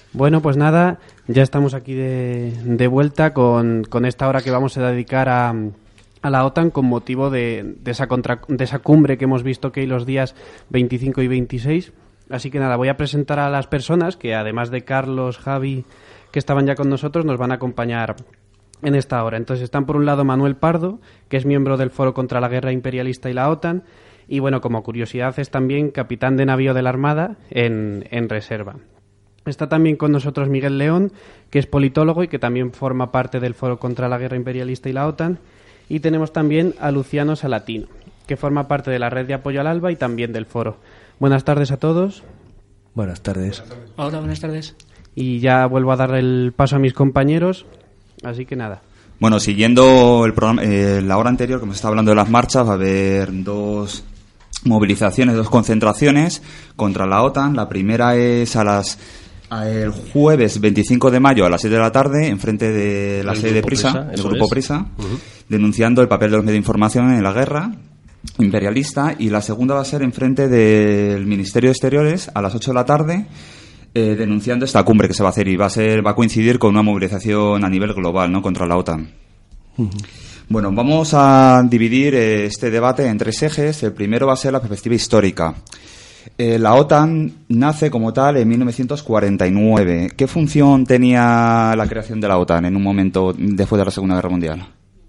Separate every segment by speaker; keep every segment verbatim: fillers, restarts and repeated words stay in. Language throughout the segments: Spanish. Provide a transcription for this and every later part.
Speaker 1: Bueno, pues nada, ya estamos aquí de, de vuelta con, con esta hora que vamos a dedicar a, a la OTAN con motivo de, de, esa contra, de esa cumbre que hemos visto que hay los días veinticinco y veintiséis. Así que nada, voy a presentar a las personas que, además de Carlos, Javi, que estaban ya con nosotros, nos van a acompañar en esta hora. Entonces están por un lado Manuel Pardo, que es miembro del Foro contra la Guerra Imperialista y la OTAN, y bueno, como curiosidad es también capitán de navío de la Armada en, en reserva. Está también con nosotros Miguel León, que es politólogo y que también forma parte del Foro contra la Guerra Imperialista y la OTAN. Y tenemos también a Luciano Salatino, que forma parte de la Red de Apoyo al ALBA y también del Foro. Buenas tardes a todos.
Speaker 2: Buenas tardes.
Speaker 3: Hola, buenas tardes.
Speaker 1: Y ya vuelvo a dar el paso a mis compañeros, así que nada.
Speaker 4: Bueno, siguiendo el programa, eh, la hora anterior, como se está hablando de las marchas, va a haber dos movilizaciones, dos concentraciones contra la OTAN. La primera es a las el jueves veinticinco de mayo a las siete de la tarde, enfrente de la sede de Prisa, Prisa el Grupo es. Prisa, uh-huh. denunciando el papel de los medios de información en la guerra imperialista. Y la segunda va a ser enfrente del Ministerio de Exteriores a las ocho de la tarde, eh, denunciando esta cumbre que se va a hacer, y va a ser va a coincidir con una movilización a nivel global, ¿no?, contra la OTAN. Uh-huh. Bueno, vamos a dividir eh, este debate en tres ejes. El primero va a ser la perspectiva histórica. Eh, la OTAN nace como tal en mil novecientos cuarenta y nueve. ¿Qué función tenía la creación de la OTAN en un momento después de la Segunda Guerra Mundial?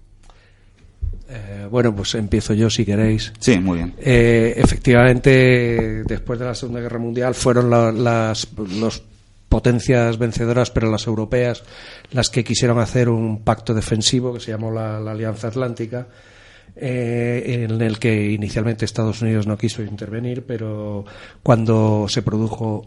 Speaker 2: Eh, bueno, pues empiezo yo si queréis.
Speaker 4: Sí, muy bien.
Speaker 2: Eh, efectivamente, después de la Segunda Guerra Mundial fueron la, las los potencias vencedoras, pero las europeas, las que quisieron hacer un pacto defensivo que se llamó la, la Alianza Atlántica, eh, en el que inicialmente Estados Unidos no quiso intervenir, pero cuando se produjo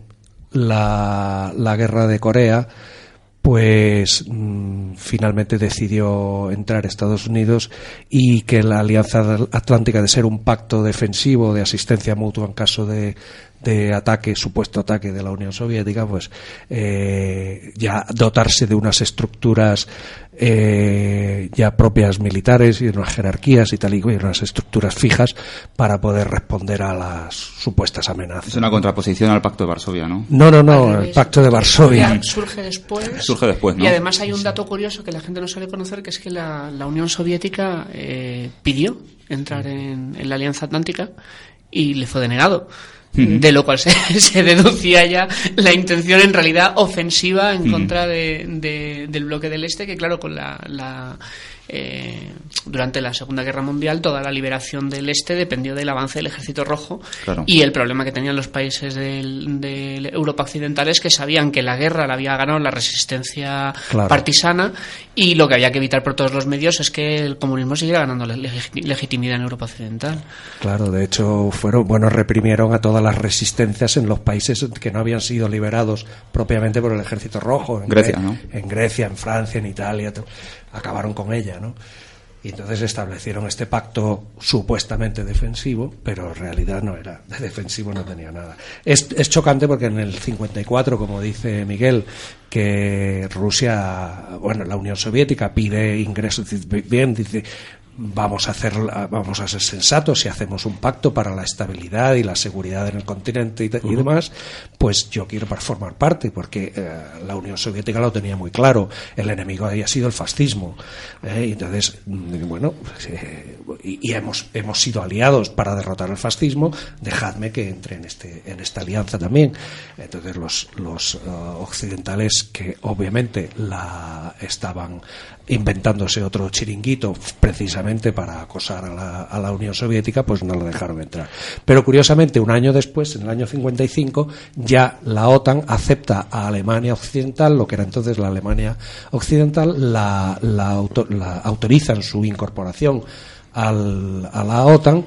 Speaker 2: la, la guerra de Corea, pues mmm, finalmente decidió entrar Estados Unidos, y que la Alianza Atlántica, de ser un pacto defensivo de asistencia mutua en caso de, de ataque, supuesto ataque de la Unión Soviética, pues eh, ya dotarse de unas estructuras eh, ya propias militares y de unas jerarquías y tal, y unas estructuras fijas para poder responder a las supuestas amenazas.
Speaker 4: Es una contraposición al Pacto de Varsovia, ¿no?
Speaker 2: No, no, no, el Pacto de Varsovia
Speaker 3: surge después.
Speaker 4: Surge después, ¿no?
Speaker 3: Y además hay un dato curioso que la gente no suele conocer, que es que la, la Unión Soviética eh, pidió entrar en, en la Alianza Atlántica y le fue denegado. Uh-huh. De lo cual se, se deducía ya la intención en realidad ofensiva en uh-huh. contra de, de, del bloque del Este, que claro, con la, la eh, durante la Segunda Guerra Mundial toda la liberación del Este dependió del avance del Ejército Rojo, claro. Y el problema que tenían los países de Europa Occidental es que sabían que la guerra la había ganado la resistencia claro. partisana, y lo que había que evitar por todos los medios es que el comunismo siguiera ganando leg- legitimidad en Europa Occidental.
Speaker 2: Claro, de hecho fueron, bueno, reprimieron a todas las resistencias en los países que no habían sido liberados propiamente por el Ejército Rojo, en
Speaker 4: Grecia,
Speaker 2: Gre-
Speaker 4: ¿no?
Speaker 2: En Grecia, en Francia, en Italia, t- acabaron con ella, ¿no? Y entonces establecieron este pacto supuestamente defensivo, pero en realidad no era de defensivo, no tenía nada. Es, es chocante porque en el cincuenta y cuatro, como dice Miguel, que Rusia, bueno, la Unión Soviética pide ingresos, bien, dice, vamos a hacer, vamos a ser sensatos y hacemos un pacto para la estabilidad y la seguridad en el continente y, t- y demás, pues yo quiero formar parte, porque eh, la Unión Soviética lo tenía muy claro, el enemigo había sido el fascismo, eh, y entonces, bueno, pues, eh, y, y hemos hemos sido aliados para derrotar el fascismo, dejadme que entre en este en esta alianza también. Entonces los los uh, occidentales, que obviamente la estaban inventándose otro chiringuito precisamente para acosar a la, a la Unión Soviética, pues no lo dejaron entrar. Pero curiosamente, un año después, en el año cincuenta y cinco, ya la OTAN acepta a Alemania Occidental, lo que era entonces la Alemania Occidental, la, la, auto, la autorizan su incorporación al, a la OTAN,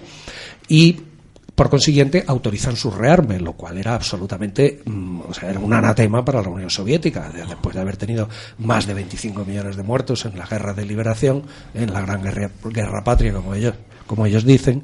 Speaker 2: y por consiguiente autorizan su rearme, lo cual era absolutamente, mm, o sea, era un anatema para la Unión Soviética, después de haber tenido más de veinticinco millones de muertos en la guerra de liberación, en la gran guerra, guerra patria, como ellos, como ellos dicen,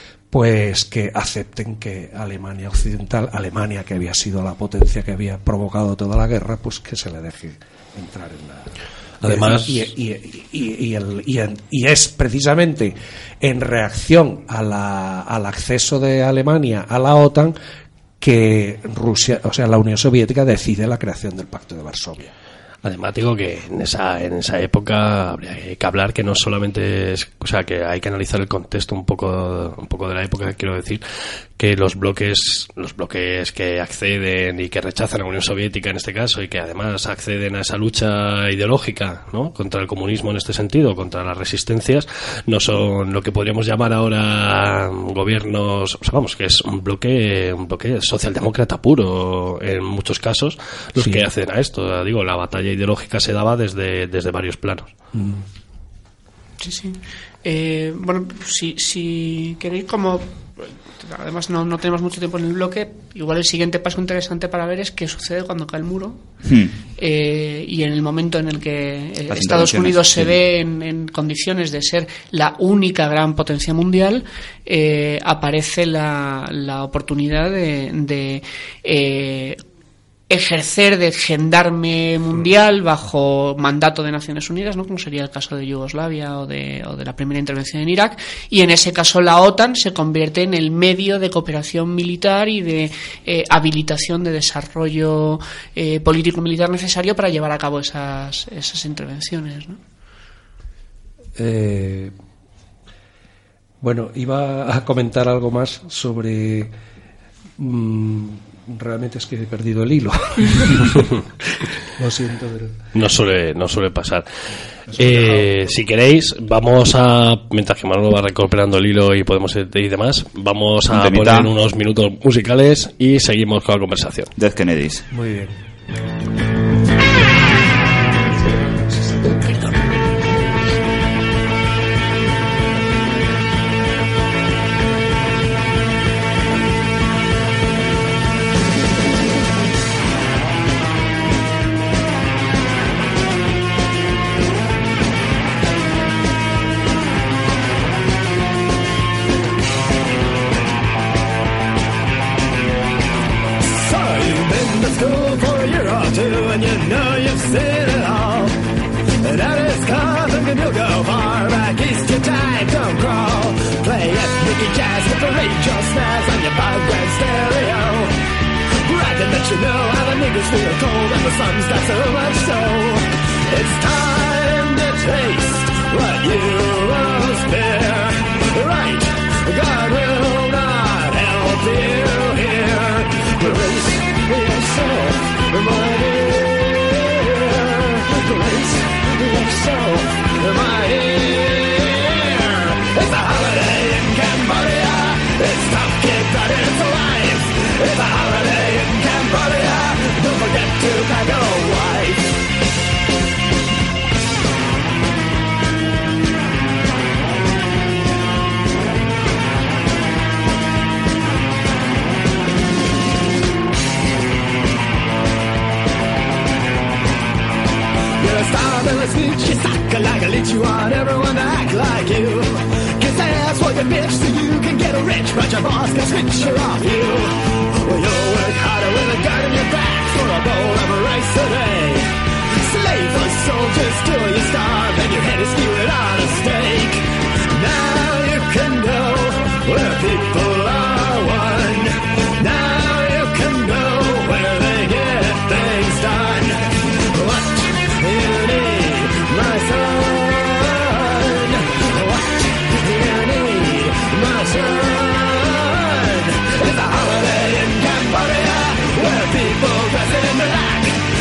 Speaker 2: pues que acepten que Alemania Occidental, Alemania, que había sido la potencia que había provocado toda la guerra, pues que se le deje entrar en la...
Speaker 5: Además,
Speaker 2: y, y, y, y, el, y, en, y es precisamente en reacción a la, al acceso de Alemania a la OTAN que Rusia, o sea, la Unión Soviética decide la creación del Pacto de Varsovia.
Speaker 5: Además digo que en esa en esa época habría que hablar que no solamente es, o sea, que hay que analizar el contexto un poco un poco de la época, quiero decir que los bloques los bloques que acceden y que rechazan a la Unión Soviética en este caso y que además acceden a esa lucha ideológica, ¿no?, contra el comunismo en este sentido, contra las resistencias, no son lo que podríamos llamar ahora gobiernos, o sea, vamos, que es un bloque un bloque socialdemócrata puro en muchos casos los sí. que acceden a esto. Digo, la batalla ideológica se daba desde, desde varios planos. Mm.
Speaker 3: Sí, sí. Eh, bueno, si, si queréis, como además no, no tenemos mucho tiempo en el bloque, igual el siguiente paso interesante para ver es qué sucede cuando cae el muro hmm. eh, y en el momento en el que eh, Estados Unidos se sí. ve en, en condiciones de ser la única gran potencia mundial, eh, aparece la, la oportunidad de, de eh, ejercer de gendarme mundial bajo mandato de Naciones Unidas, ¿no?, como sería el caso de Yugoslavia o de, o de la primera intervención en Irak, y en ese caso la OTAN se convierte en el medio de cooperación militar y de eh, habilitación de desarrollo eh, político-militar necesario para llevar a cabo esas, esas intervenciones, ¿no?
Speaker 2: Eh, bueno, iba a comentar algo más sobre... Mmm, realmente es que he perdido el hilo. Lo siento, pero...
Speaker 5: no suele no suele pasar. Eh, si queréis, vamos a, mientras que Manolo va recuperando el hilo y podemos ir y demás, vamos a poner unos minutos musicales y seguimos con la conversación.
Speaker 4: Dead Kennedys.
Speaker 2: Muy bien.
Speaker 6: It's a holiday in Cambodia where people dress in black.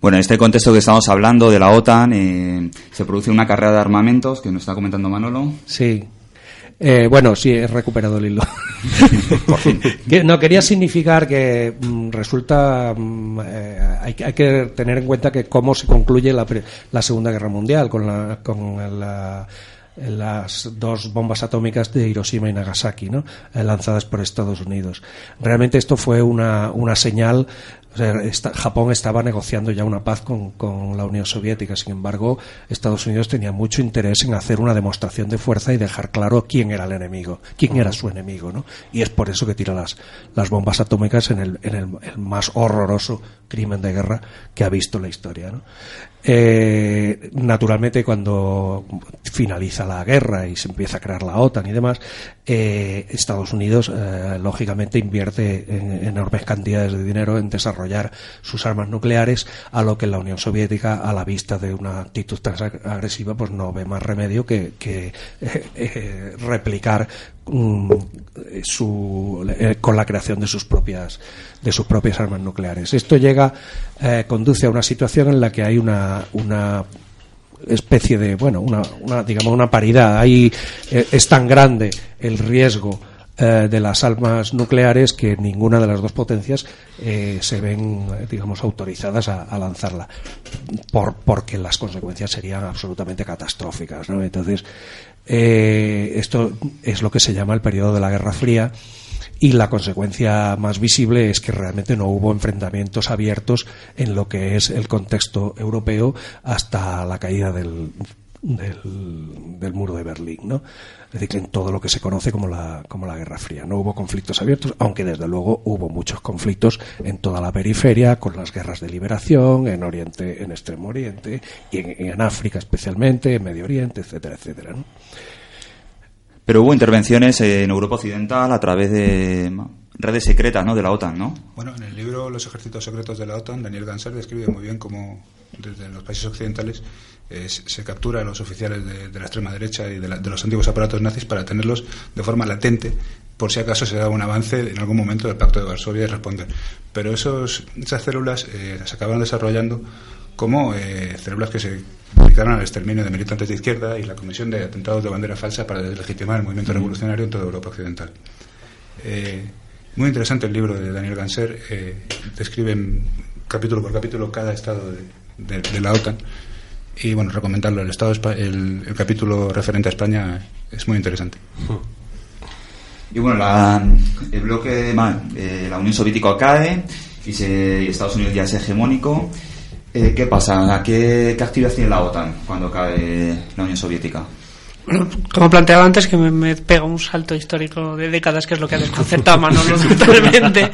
Speaker 4: Bueno, en este contexto que estamos hablando de la OTAN, eh, se produce una carrera de armamentos, que nos está comentando Manolo.
Speaker 2: Sí. Eh, bueno, sí, he recuperado el hilo.
Speaker 4: Por fin.
Speaker 2: Que, no, quería significar que mm, resulta... Mm, eh, hay, hay que tener en cuenta que cómo se concluye la, la Segunda Guerra Mundial con la... Con la las dos bombas atómicas de Hiroshima y Nagasaki, ¿no? Eh, lanzadas por Estados Unidos. Realmente esto fue una, una señal. O sea, esta, Japón estaba negociando ya una paz con, con la Unión Soviética. Sin embargo, Estados Unidos tenía mucho interés en hacer una demostración de fuerza y dejar claro quién era el enemigo, quién era su enemigo, ¿no? Y es por eso que tira las, las bombas atómicas en el, en el, el más horroroso crimen de guerra que ha visto la historia, ¿no? Eh, naturalmente, cuando finaliza la guerra y se empieza a crear la OTAN y demás, eh, Estados Unidos eh, lógicamente invierte en enormes cantidades de dinero en desarrollar sus armas nucleares, a lo que la Unión Soviética, a la vista de una actitud tan agresiva, pues no ve más remedio que, que eh, eh, replicar um, su, eh, con la creación de sus propias de sus propias armas nucleares. Esto llega, eh, conduce a una situación en la que hay una una especie de, bueno, una, una digamos una paridad. Ahí eh, es tan grande el riesgo eh, de las armas nucleares que ninguna de las dos potencias eh, se ven, digamos, autorizadas a, a lanzarla, por porque las consecuencias serían absolutamente catastróficas, ¿no? Entonces, eh, esto es lo que se llama el periodo de la Guerra Fría. Y la consecuencia más visible es que realmente no hubo enfrentamientos abiertos en lo que es el contexto europeo hasta la caída del, del, del muro de Berlín, ¿no? Es decir, en todo lo que se conoce como la, como la Guerra Fría. No hubo conflictos abiertos, aunque desde luego hubo muchos conflictos en toda la periferia, con las guerras de liberación, en Oriente, en Extremo Oriente, y en, en África especialmente, en Medio Oriente, etcétera, etcétera, ¿no?
Speaker 4: Pero hubo intervenciones en Europa Occidental a través de redes secretas, ¿no?, de la OTAN, ¿no?
Speaker 6: Bueno, en el libro Los ejércitos secretos de la OTAN, Daniel Ganser describe muy bien cómo desde los países occidentales eh, se captura a los oficiales de, de la extrema derecha y de, la, de los antiguos aparatos nazis para tenerlos de forma latente por si acaso se da un avance en algún momento del Pacto de Varsovia y responder. Pero esos, esas células eh, se acaban desarrollando como eh, células que se dedicaron al exterminio de militantes de izquierda y la comisión de atentados de bandera falsa para deslegitimar el movimiento revolucionario en toda Europa Occidental. Eh, muy interesante el libro de Daniel Ganser, eh, describe capítulo por capítulo cada estado de, de, de la OTAN, y bueno, recomendarlo. El, estado, el, el capítulo referente a España es muy interesante.
Speaker 4: Y bueno, la, el bloque, eh, la Unión Soviética cae y, se, y Estados Unidos ya es hegemónico. Eh, ¿Qué pasa? ¿Qué, ¿Qué actividad tiene la OTAN cuando cae la Unión Soviética?
Speaker 3: Bueno, como planteaba antes, que me, me pega un salto histórico de décadas, que es lo que ha desconcertado a Manolo totalmente.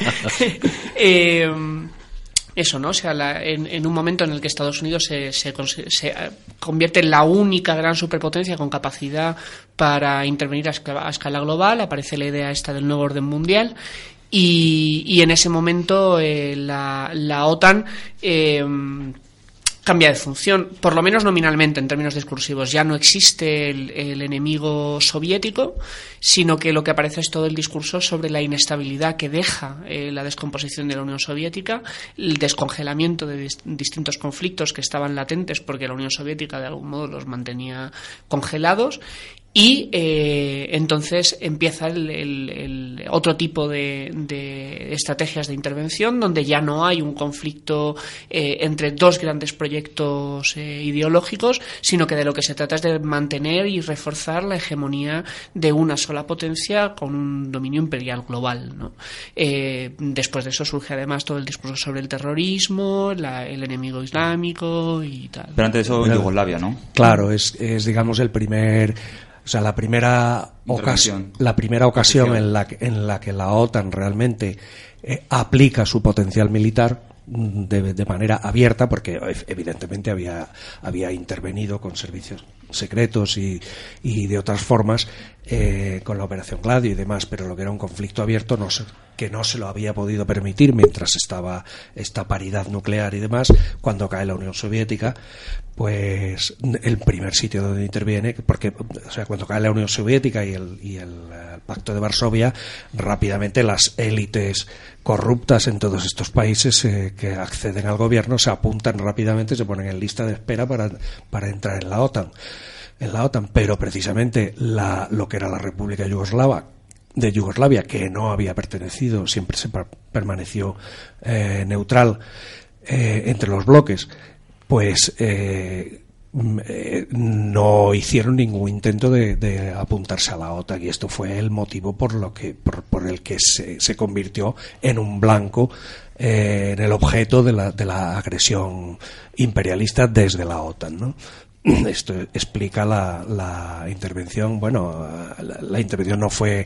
Speaker 3: eh, eso, ¿no? O sea, la, en, en un momento en el que Estados Unidos se, se, se convierte en la única gran superpotencia con capacidad para intervenir a escala, a escala global, aparece la idea esta del nuevo orden mundial. Y, y en ese momento eh, la, la OTAN eh, cambia de función, por lo menos nominalmente en términos discursivos. Ya no existe el, el enemigo soviético, sino que lo que aparece es todo el discurso sobre la inestabilidad que deja eh, la descomposición de la Unión Soviética, el descongelamiento de dis- distintos conflictos que estaban latentes porque la Unión Soviética de algún modo los mantenía congelados. Y eh, entonces empieza el, el, el otro tipo de, de estrategias de intervención, donde ya no hay un conflicto eh, entre dos grandes proyectos eh, ideológicos, sino que de lo que se trata es de mantener y reforzar la hegemonía de una sola potencia con un dominio imperial global, ¿no? Eh, después de eso surge además todo el discurso sobre el terrorismo, la, el enemigo islámico y tal.
Speaker 4: Pero antes de eso, Yugoslavia, ¿no?
Speaker 2: Claro, es, es digamos el primer... O sea, la primera, ocasión, la primera ocasión en la, que, en la que la OTAN realmente eh, aplica su potencial militar de, de manera abierta, porque evidentemente había, había intervenido con servicios secretos y, y de otras formas eh, con la Operación Gladio y demás, pero lo que era un conflicto abierto no se, que no se lo había podido permitir mientras estaba esta paridad nuclear y demás. Cuando cae la Unión Soviética, pues el primer sitio donde interviene, porque o sea, cuando cae la Unión Soviética y el, y el, el Pacto de Varsovia, rápidamente las élites corruptas en todos estos países eh, que acceden al gobierno se apuntan rápidamente, se ponen en lista de espera para, para entrar en la OTAN. En la OTAN, pero precisamente la, lo que era la República Yugoslava, de Yugoslavia, que no había pertenecido, siempre se permaneció eh, neutral eh, entre los bloques, pues eh, eh, no hicieron ningún intento de, de apuntarse a la OTAN, y esto fue el motivo por lo que por, por el que se, se convirtió en un blanco, eh, en el objeto de la, de la agresión imperialista desde la OTAN, ¿no? Esto explica la, la intervención. Bueno, la, la intervención no fue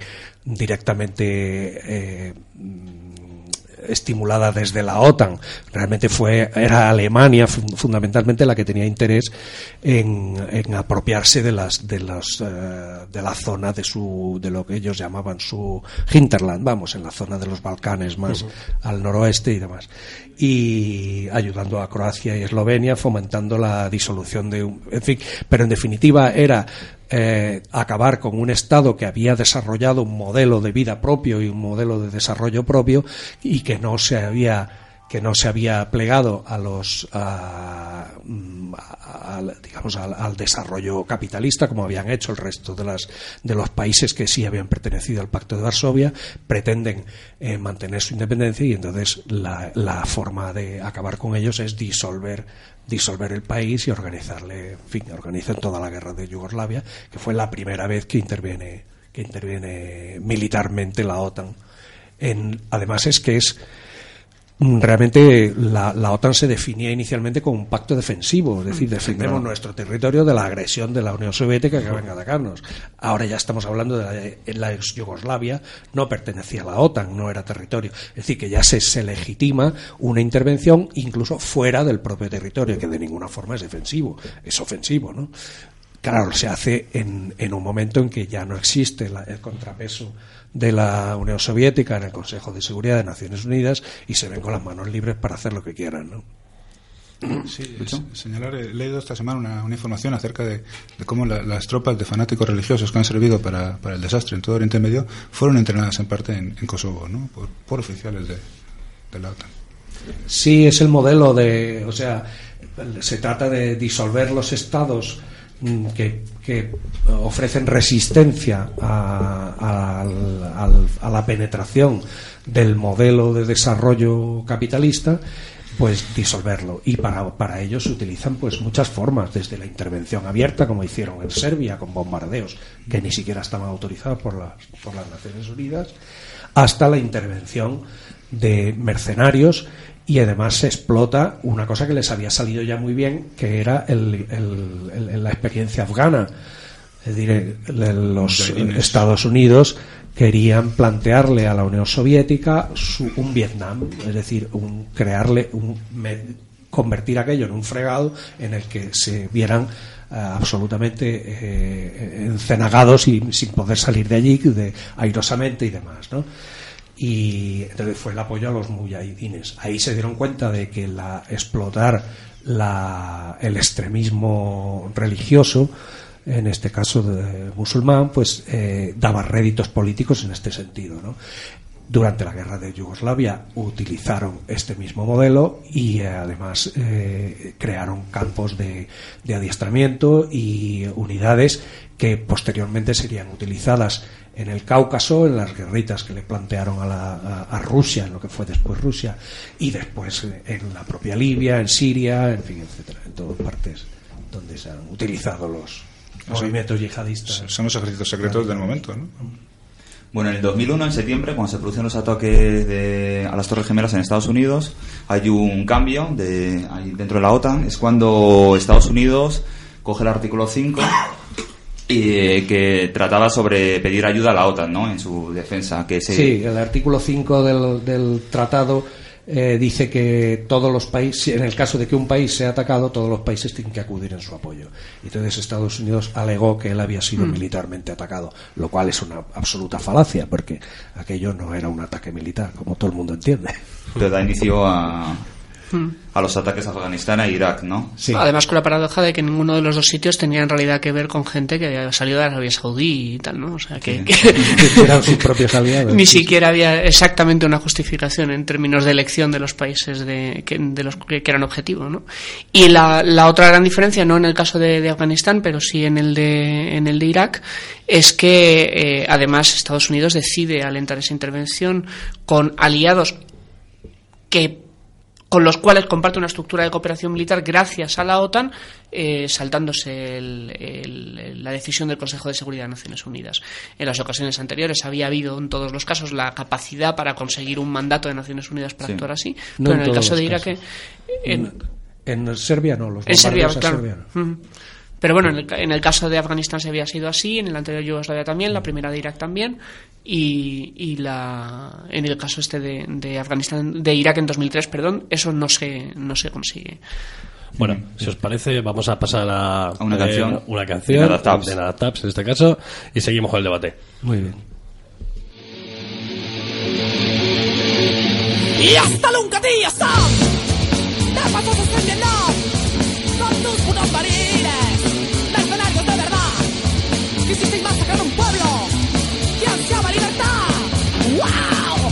Speaker 2: directamente eh, estimulada desde la OTAN, realmente fue era Alemania fundamentalmente la que tenía interés en, en apropiarse de las de las uh, de la zona de su de lo que ellos llamaban su hinterland, vamos, en la zona de los Balcanes más uh-huh. al noroeste y demás, y ayudando a Croacia y Eslovenia, fomentando la disolución de un, en fin, pero en definitiva era Eh, acabar con un Estado que había desarrollado un modelo de vida propio y un modelo de desarrollo propio y que no se había que no se había plegado a los a, a, a, digamos al, al desarrollo capitalista como habían hecho el resto de las de los países que sí habían pertenecido al Pacto de Varsovia. Pretenden eh, mantener su independencia, y entonces la, la forma de acabar con ellos es disolver disolver el país y organizarle, en fin, organizan toda la guerra de Yugoslavia, que fue la primera vez que interviene que interviene militarmente la OTAN. En, además es que es realmente la, la OTAN se definía inicialmente como un pacto defensivo, es decir, defendemos nuestro territorio de la agresión de la Unión Soviética que venga a atacarnos. Ahora ya estamos hablando de la, la ex Yugoslavia, no pertenecía a la OTAN, no era territorio, es decir, que ya se, se legitima una intervención incluso fuera del propio territorio, que de ninguna forma es defensivo, es ofensivo, ¿no? Claro, se hace en, en un momento en que ya no existe la, el contrapeso de la Unión Soviética en el Consejo de Seguridad de Naciones Unidas, y se ven con las manos libres para hacer lo que quieran, ¿no?
Speaker 6: Sí, señalar, he leído esta semana una, una información acerca de, de cómo la, las tropas de fanáticos religiosos que han servido para, para el desastre en todo Oriente Medio fueron entrenadas en parte en, en Kosovo, ¿no? Por, por oficiales de, de la OTAN.
Speaker 2: Sí, es el modelo de, o sea, se trata de disolver los estados que, que ofrecen resistencia a, a, a, a la penetración del modelo de desarrollo capitalista, pues disolverlo, y para, para ello se utilizan pues muchas formas, desde la intervención abierta, como hicieron en Serbia con bombardeos que ni siquiera estaban autorizados por las, por las Naciones Unidas, hasta la intervención de mercenarios. Y además se explota una cosa que les había salido ya muy bien, que era el, el, el, la experiencia afgana. Es decir, los Estados Unidos querían plantearle a la Unión Soviética su, un Vietnam, es decir, un, crearle un, convertir aquello en un fregado en el que se vieran uh, absolutamente eh, encenagados y sin poder salir de allí, de, airosamente y demás, ¿no? Y entonces fue el apoyo a los mujahidines. Ahí se dieron cuenta de que la, explotar la, el extremismo religioso, en este caso de musulmán, pues eh, daba réditos políticos en este sentido, ¿no? Durante la guerra de Yugoslavia utilizaron este mismo modelo y eh, además eh, crearon campos de, de adiestramiento y unidades que posteriormente serían utilizadas en el Cáucaso, en las guerritas que le plantearon a, la, a, a Rusia, en lo que fue después Rusia, y después en la propia Libia, en Siria, en fin, etcétera, en todas partes donde se han utilizado los movimientos yihadistas.
Speaker 6: Son los ejércitos secretos del momento, ¿no?
Speaker 4: Bueno, en el dos mil uno, en septiembre, cuando se producen los ataques de, a las Torres Gemelas en Estados Unidos, hay un cambio de, ahí dentro de la OTAN. Es cuando Estados Unidos coge el artículo cinco y eh, que trataba sobre pedir ayuda a la OTAN, ¿no?, en su defensa. Que se...
Speaker 2: Sí, el artículo cinco del, del tratado eh, dice que todos los países, en el caso de que un país sea atacado, todos los países tienen que acudir en su apoyo. Y entonces Estados Unidos alegó que él había sido mm. militarmente atacado, lo cual es una absoluta falacia, porque aquello no era un ataque militar, como todo el mundo entiende.
Speaker 4: Pero da inicio a... a los ataques a Afganistán e Irak, ¿no?
Speaker 3: Sí. Además, con la paradoja de que ninguno de los dos sitios tenía en realidad que ver con gente que había salido de Arabia Saudí y tal, ¿no? O sea, que,
Speaker 2: sí. que eran sus propios aliados.
Speaker 3: Ni sí. siquiera había exactamente una justificación en términos de elección de los países de, que, de los que, que eran objetivo, ¿no? Y la, la otra gran diferencia, no en el caso de, de Afganistán, pero sí en el de, en el de Irak, es que eh, además Estados Unidos decide alentar esa intervención con aliados que con los cuales comparte una estructura de cooperación militar gracias a la OTAN, eh, saltándose el, el, la decisión del Consejo de Seguridad de Naciones Unidas. En las ocasiones anteriores había habido en todos los casos la capacidad para conseguir un mandato de Naciones Unidas para sí. actuar así,
Speaker 2: no
Speaker 3: pero en, en el caso de Irak...
Speaker 2: En, en, en Serbia no, los
Speaker 3: en Serbia, claro.
Speaker 2: Serbia no.
Speaker 3: Uh-huh. Pero bueno, en el, en el caso de Afganistán se había sido así, en el anterior Yugoslavia también, la primera de Irak también, y, y la en el caso este de, de Afganistán, de Irak en dos mil tres, perdón, eso no se no se consigue.
Speaker 5: Bueno, si os parece, vamos a pasar a,
Speaker 4: a una, eh, canción.
Speaker 5: una canción de Nada de Nada Taps en este caso, y seguimos con el debate.
Speaker 2: Muy bien.
Speaker 7: Y hasta nunca días son de pasos en Vietnam con tus putos marines, mercenarios de verdad, quisisteis masacrar un pueblo que ansiaba libertad. ¡Wow!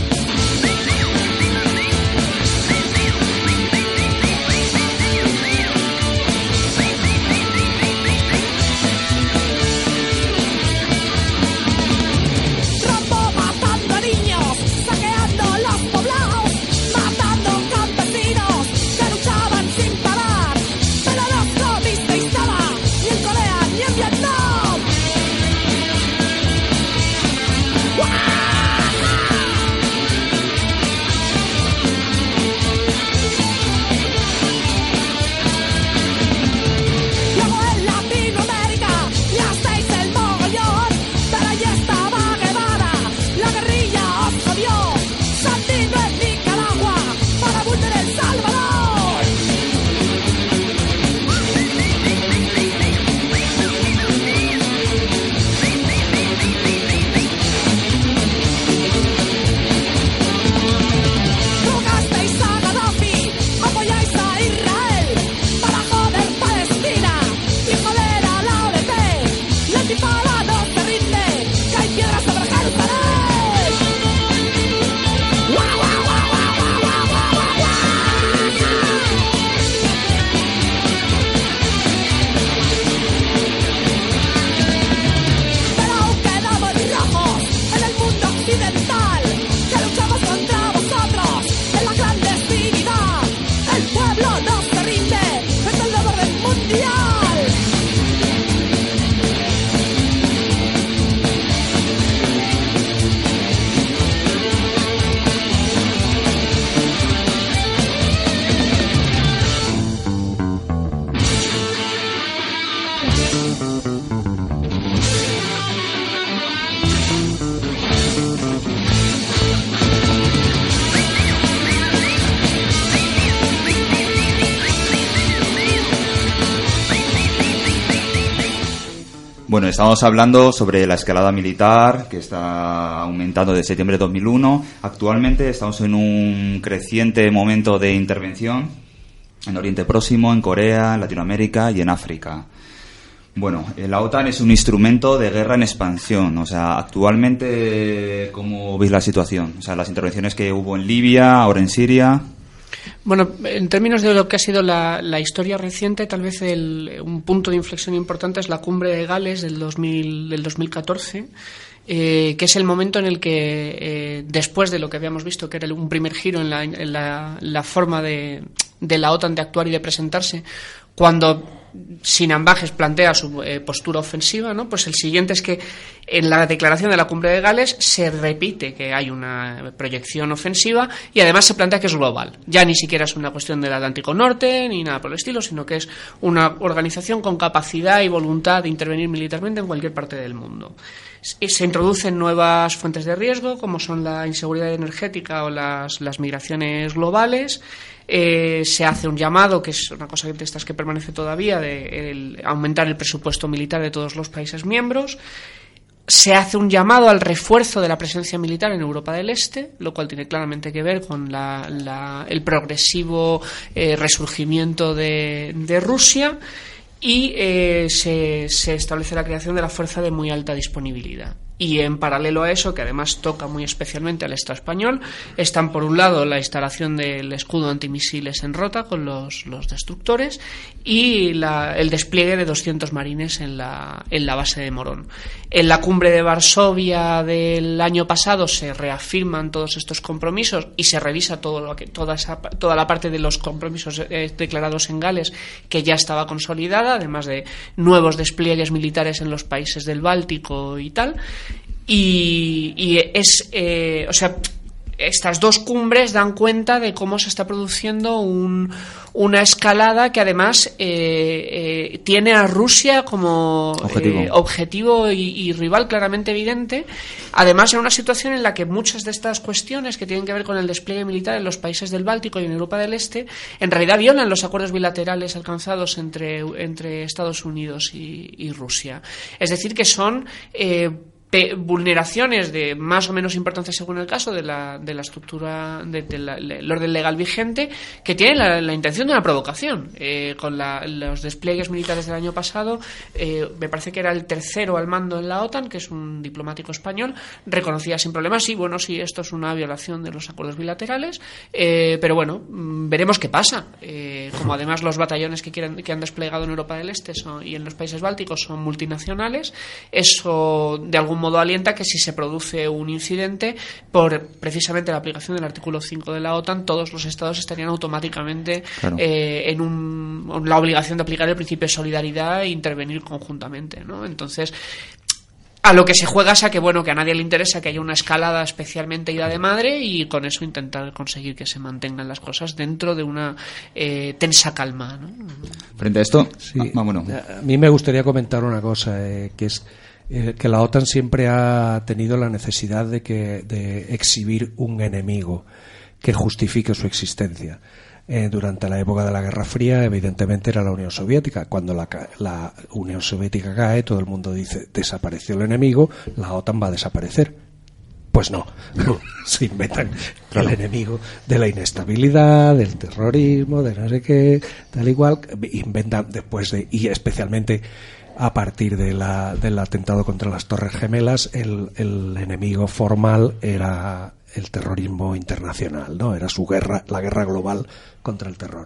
Speaker 7: Rambo matando a niños, saqueando los poblados, matando campesinos que luchaban sin parar. Pero no comisteis nada, ni en Corea ni en Vietnam. ¡Wow! Luego en Latinoamérica ya hacéis el mogollón, pero ahí estaba Guevara, la guerrilla os jodió. Sandino en Nicaragua, para Bulter en El Salvador. Drogasteis a Gaddafi, apoyáis a Israel para joder Palestina y joder a la O D P. La Antifala no se rinde, que hay piedras sobre Jerusalén. ¡Guau, guau, guau, guau, guau, guau, guau, guau! Pero aún quedamos rojos en el mundo occidental, que luchamos contra vosotros en la clandestinidad. El pueblo no se rinde, es el nuevo orden mundial.
Speaker 4: Bueno, estamos hablando sobre la escalada militar que está aumentando desde septiembre de dos mil uno. Actualmente estamos en un creciente momento de intervención en Oriente Próximo, en Corea, en Latinoamérica y en África. Bueno, eh, la OTAN es un instrumento de guerra en expansión. O sea, actualmente, ¿cómo veis la situación? O sea, las intervenciones que hubo en Libia, ahora en Siria.
Speaker 3: Bueno, en términos de lo que ha sido la, la historia reciente, tal vez el, un punto de inflexión importante es la cumbre de Gales del, dos mil, del dos mil catorce, eh, que es el momento en el que, eh, después de lo que habíamos visto, que era un primer giro en la, en la, la forma de, de la OTAN de actuar y de presentarse, cuando sin ambajes plantea su eh, postura ofensiva, ¿no? Pues el siguiente es que en la declaración de la cumbre de Gales se repite que hay una proyección ofensiva y además se plantea que es global. Ya ni siquiera es una cuestión del Atlántico Norte ni nada por el estilo, sino que es una organización con capacidad y voluntad de intervenir militarmente en cualquier parte del mundo. se introducen nuevas fuentes de riesgo, como son la inseguridad energética o las, las migraciones globales. Eh, se hace un llamado, que es una cosa de estas que permanece todavía, de el, aumentar el presupuesto militar de todos los países miembros. Se hace un llamado al refuerzo de la presencia militar en Europa del Este, lo cual tiene claramente que ver con la, la, el progresivo eh, resurgimiento de, de Rusia. Y eh, se, se establece la creación de la fuerza de muy alta disponibilidad. Y en paralelo a eso, que además toca muy especialmente al Estado español, están por un lado la instalación del escudo antimisiles en Rota con los, los destructores y la, el despliegue de doscientos marines en la, en la base de Morón. En la cumbre de Varsovia del año pasado se reafirman todos estos compromisos y se revisa todo lo que, toda, esa, toda la parte de los compromisos eh, declarados en Gales, que ya estaba consolidada, además de nuevos despliegues militares en los países del Báltico y tal. Y, y es, eh, o sea, estas dos cumbres dan cuenta de cómo se está produciendo un, una escalada que además eh, eh, tiene a Rusia como objetivo, eh, objetivo y, y rival claramente evidente. Además, en una situación en la que muchas de estas cuestiones que tienen que ver con el despliegue militar en los países del Báltico y en Europa del Este, en realidad violan los acuerdos bilaterales alcanzados entre, entre Estados Unidos y, y Rusia. Es decir, que son eh, vulneraciones de más o menos importancia según el caso de la, de la estructura del de de de orden legal vigente, que tienen la, la intención de una provocación. Eh, con la, los despliegues militares del año pasado, eh, me parece que era el tercero al mando en la OTAN, que es un diplomático español, reconocía sin problemas, sí, bueno, sí, esto es una violación de los acuerdos bilaterales, eh, pero bueno, veremos qué pasa. Eh, como además los batallones que, quieren, que han desplegado en Europa del Este son, y en los países bálticos son multinacionales, eso de algún modo alienta que si se produce un incidente por precisamente la aplicación del artículo cinco de la OTAN, todos los estados estarían automáticamente claro. eh, en un, la obligación de aplicar el principio de solidaridad e intervenir conjuntamente, ¿no? Entonces, a lo que se juega es a que, bueno, que a nadie le interesa que haya una escalada especialmente ida de madre y con eso intentar conseguir que se mantengan las cosas dentro de una eh, tensa calma, ¿no?
Speaker 4: Frente a esto,
Speaker 2: sí,
Speaker 4: ah, bueno.
Speaker 2: A mí me gustaría comentar una cosa, eh, que es eh, que la OTAN siempre ha tenido la necesidad de que de exhibir un enemigo que justifique su existencia. Eh, durante la época de la Guerra Fría, evidentemente era la Unión Soviética. Cuando la, la Unión Soviética cae, todo el mundo dice, desapareció el enemigo, la OTAN va a desaparecer. Pues no, se inventan el enemigo de la inestabilidad, del terrorismo, de no sé qué, tal igual, inventan después de, y especialmente a partir de la, del atentado contra las Torres Gemelas, el, el enemigo formal era el terrorismo internacional, ¿no? Era su guerra, la guerra global contra el terror.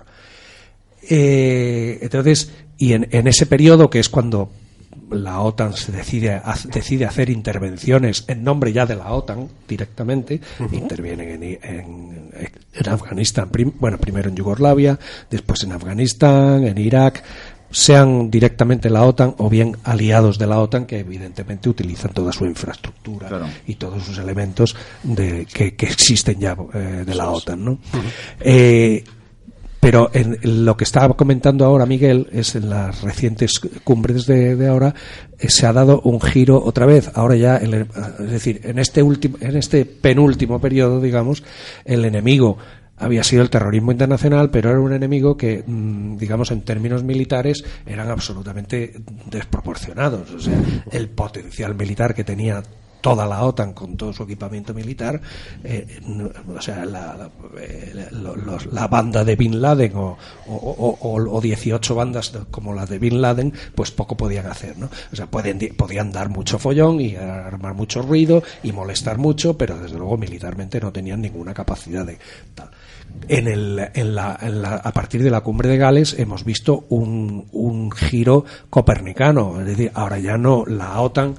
Speaker 2: Eh, entonces, y en, en ese periodo, que es cuando la OTAN se decide, decide hacer intervenciones en nombre ya de la OTAN directamente, uh-huh. intervienen en, en, en Afganistán, prim, bueno, primero en Yugoslavia, después en Afganistán, en Irak, sean directamente la OTAN o bien aliados de la OTAN, que evidentemente utilizan toda su infraestructura, claro. y todos sus elementos de, que, que existen ya eh, de la OTAN, ¿no? Uh-huh. eh, pero en, en lo que estaba comentando ahora Miguel es en las recientes cumbres de, de ahora eh, se ha dado un giro otra vez. Ahora ya, el, es decir, en este último, en este penúltimo periodo, digamos, el enemigo había sido el terrorismo internacional, pero era un enemigo que, digamos, en términos militares eran absolutamente desproporcionados. O sea, el potencial militar que tenía toda la OTAN con todo su equipamiento militar, eh, no, o sea, la, la, eh, los, la banda de Bin Laden o, o, o, o dieciocho bandas como la de Bin Laden, pues poco podían hacer, ¿no? O sea, pueden, podían dar mucho follón y armar mucho ruido y molestar mucho, pero desde luego militarmente no tenían ninguna capacidad de tal. En el, en la, en la, a partir de la cumbre de Gales hemos visto un, un giro copernicano, es decir, ahora ya no la OTAN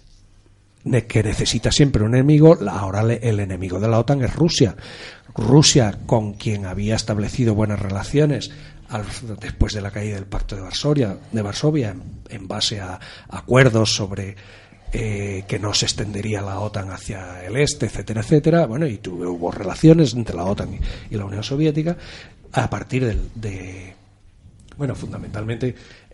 Speaker 2: que necesita siempre un enemigo, ahora el enemigo de la OTAN es Rusia. Rusia, con quien había establecido buenas relaciones al, después de la caída del Pacto de Varsovia, de Varsovia en, en base a acuerdos sobre eh, que no se extendería la OTAN hacia el este, etcétera, etcétera. Bueno, y tuvo, hubo relaciones entre la OTAN y, y la Unión Soviética a partir del, de... Bueno, fundamentalmente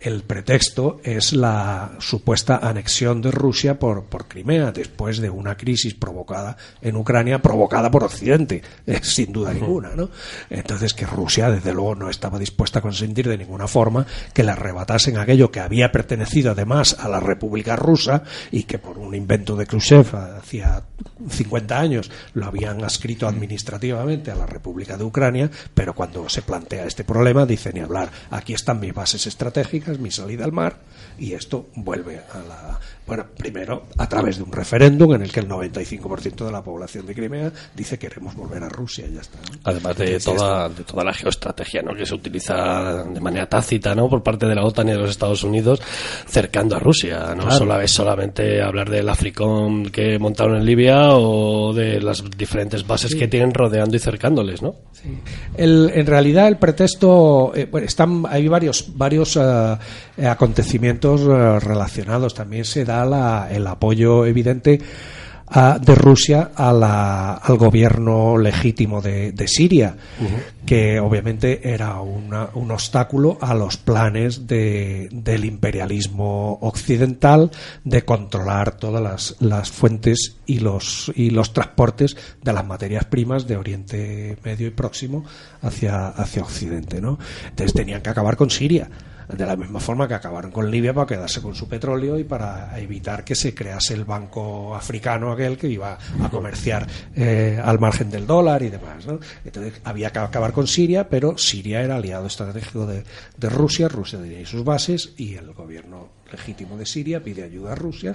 Speaker 2: el pretexto es la supuesta anexión de Rusia por, por Crimea, después de una crisis provocada en Ucrania, provocada por Occidente, eh, sin duda ninguna, ¿no? Entonces, que Rusia, desde luego, no estaba dispuesta a consentir de ninguna forma que le arrebatasen aquello que había pertenecido además a la República Rusa y que por un invento de Khrushchev hacía cincuenta años lo habían adscrito administrativamente a la República de Ucrania, pero cuando se plantea este problema dice ni hablar, aquí están mis bases estratégicas, mi salida al mar, y esto vuelve a la... Bueno, primero a través de un referéndum en el que el noventa y cinco por ciento de la población de Crimea dice queremos volver a Rusia y ya está, ¿no?
Speaker 5: Además de toda, de toda la geoestrategia, ¿no?, que se utiliza de manera tácita, ¿no?, por parte de la OTAN y de los Estados Unidos cercando a Rusia. No
Speaker 2: claro.
Speaker 5: Solo es solamente hablar del Africón que montaron en Libia o de las diferentes bases sí. que tienen rodeando y cercándoles, ¿no?
Speaker 2: Sí. El, en realidad el pretexto, eh, bueno, están, hay varios varios uh, acontecimientos uh, relacionados. También se da la, el apoyo evidente uh, de Rusia a la, al gobierno legítimo de, de Siria, uh-huh. que obviamente era una, un obstáculo a los planes de, del imperialismo occidental de controlar todas las, las fuentes y los, y los transportes de las materias primas de Oriente Medio y Próximo hacia, hacia Occidente, ¿no? Entonces tenían que acabar con Siria, de la misma forma que acabaron con Libia para quedarse con su petróleo y para evitar que se crease el banco africano aquel que iba a comerciar eh, al margen del dólar y demás, ¿no? Entonces había que acabar con Siria, pero Siria era aliado estratégico de, de Rusia, Rusia tenía ahí sus bases y el gobierno legítimo de Siria pide ayuda a Rusia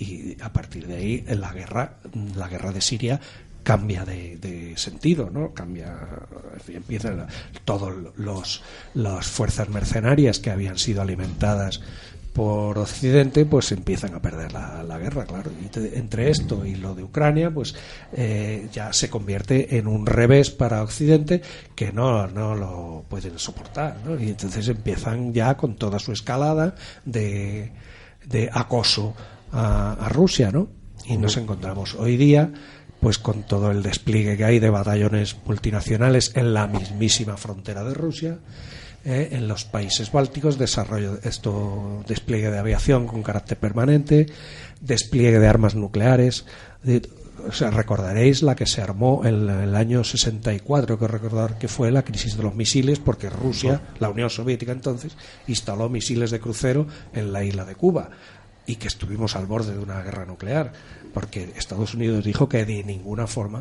Speaker 2: y a partir de ahí la guerra, la guerra de Siria cambia de, de sentido, ¿no? Cambia, empiezan todos los las fuerzas mercenarias que habían sido alimentadas por Occidente, pues empiezan a perder la, la guerra, claro. Y te, entre esto y lo de Ucrania, pues eh, ya se convierte en un revés para Occidente que no, no lo pueden soportar, ¿no? Y entonces empiezan ya con toda su escalada de, de acoso a, a Rusia, ¿no? Y nos encontramos hoy día pues con todo el despliegue que hay de batallones multinacionales en la mismísima frontera de Rusia, eh, en los países bálticos, desarrollo esto despliegue de aviación con carácter permanente, despliegue de armas nucleares. De, o sea, recordaréis la que se armó en el año sesenta y cuatro, que recordar que fue la crisis de los misiles, porque Rusia, la Unión Soviética entonces, instaló misiles de crucero en la isla de Cuba y que estuvimos al borde de una guerra nuclear, porque Estados Unidos dijo que de ninguna forma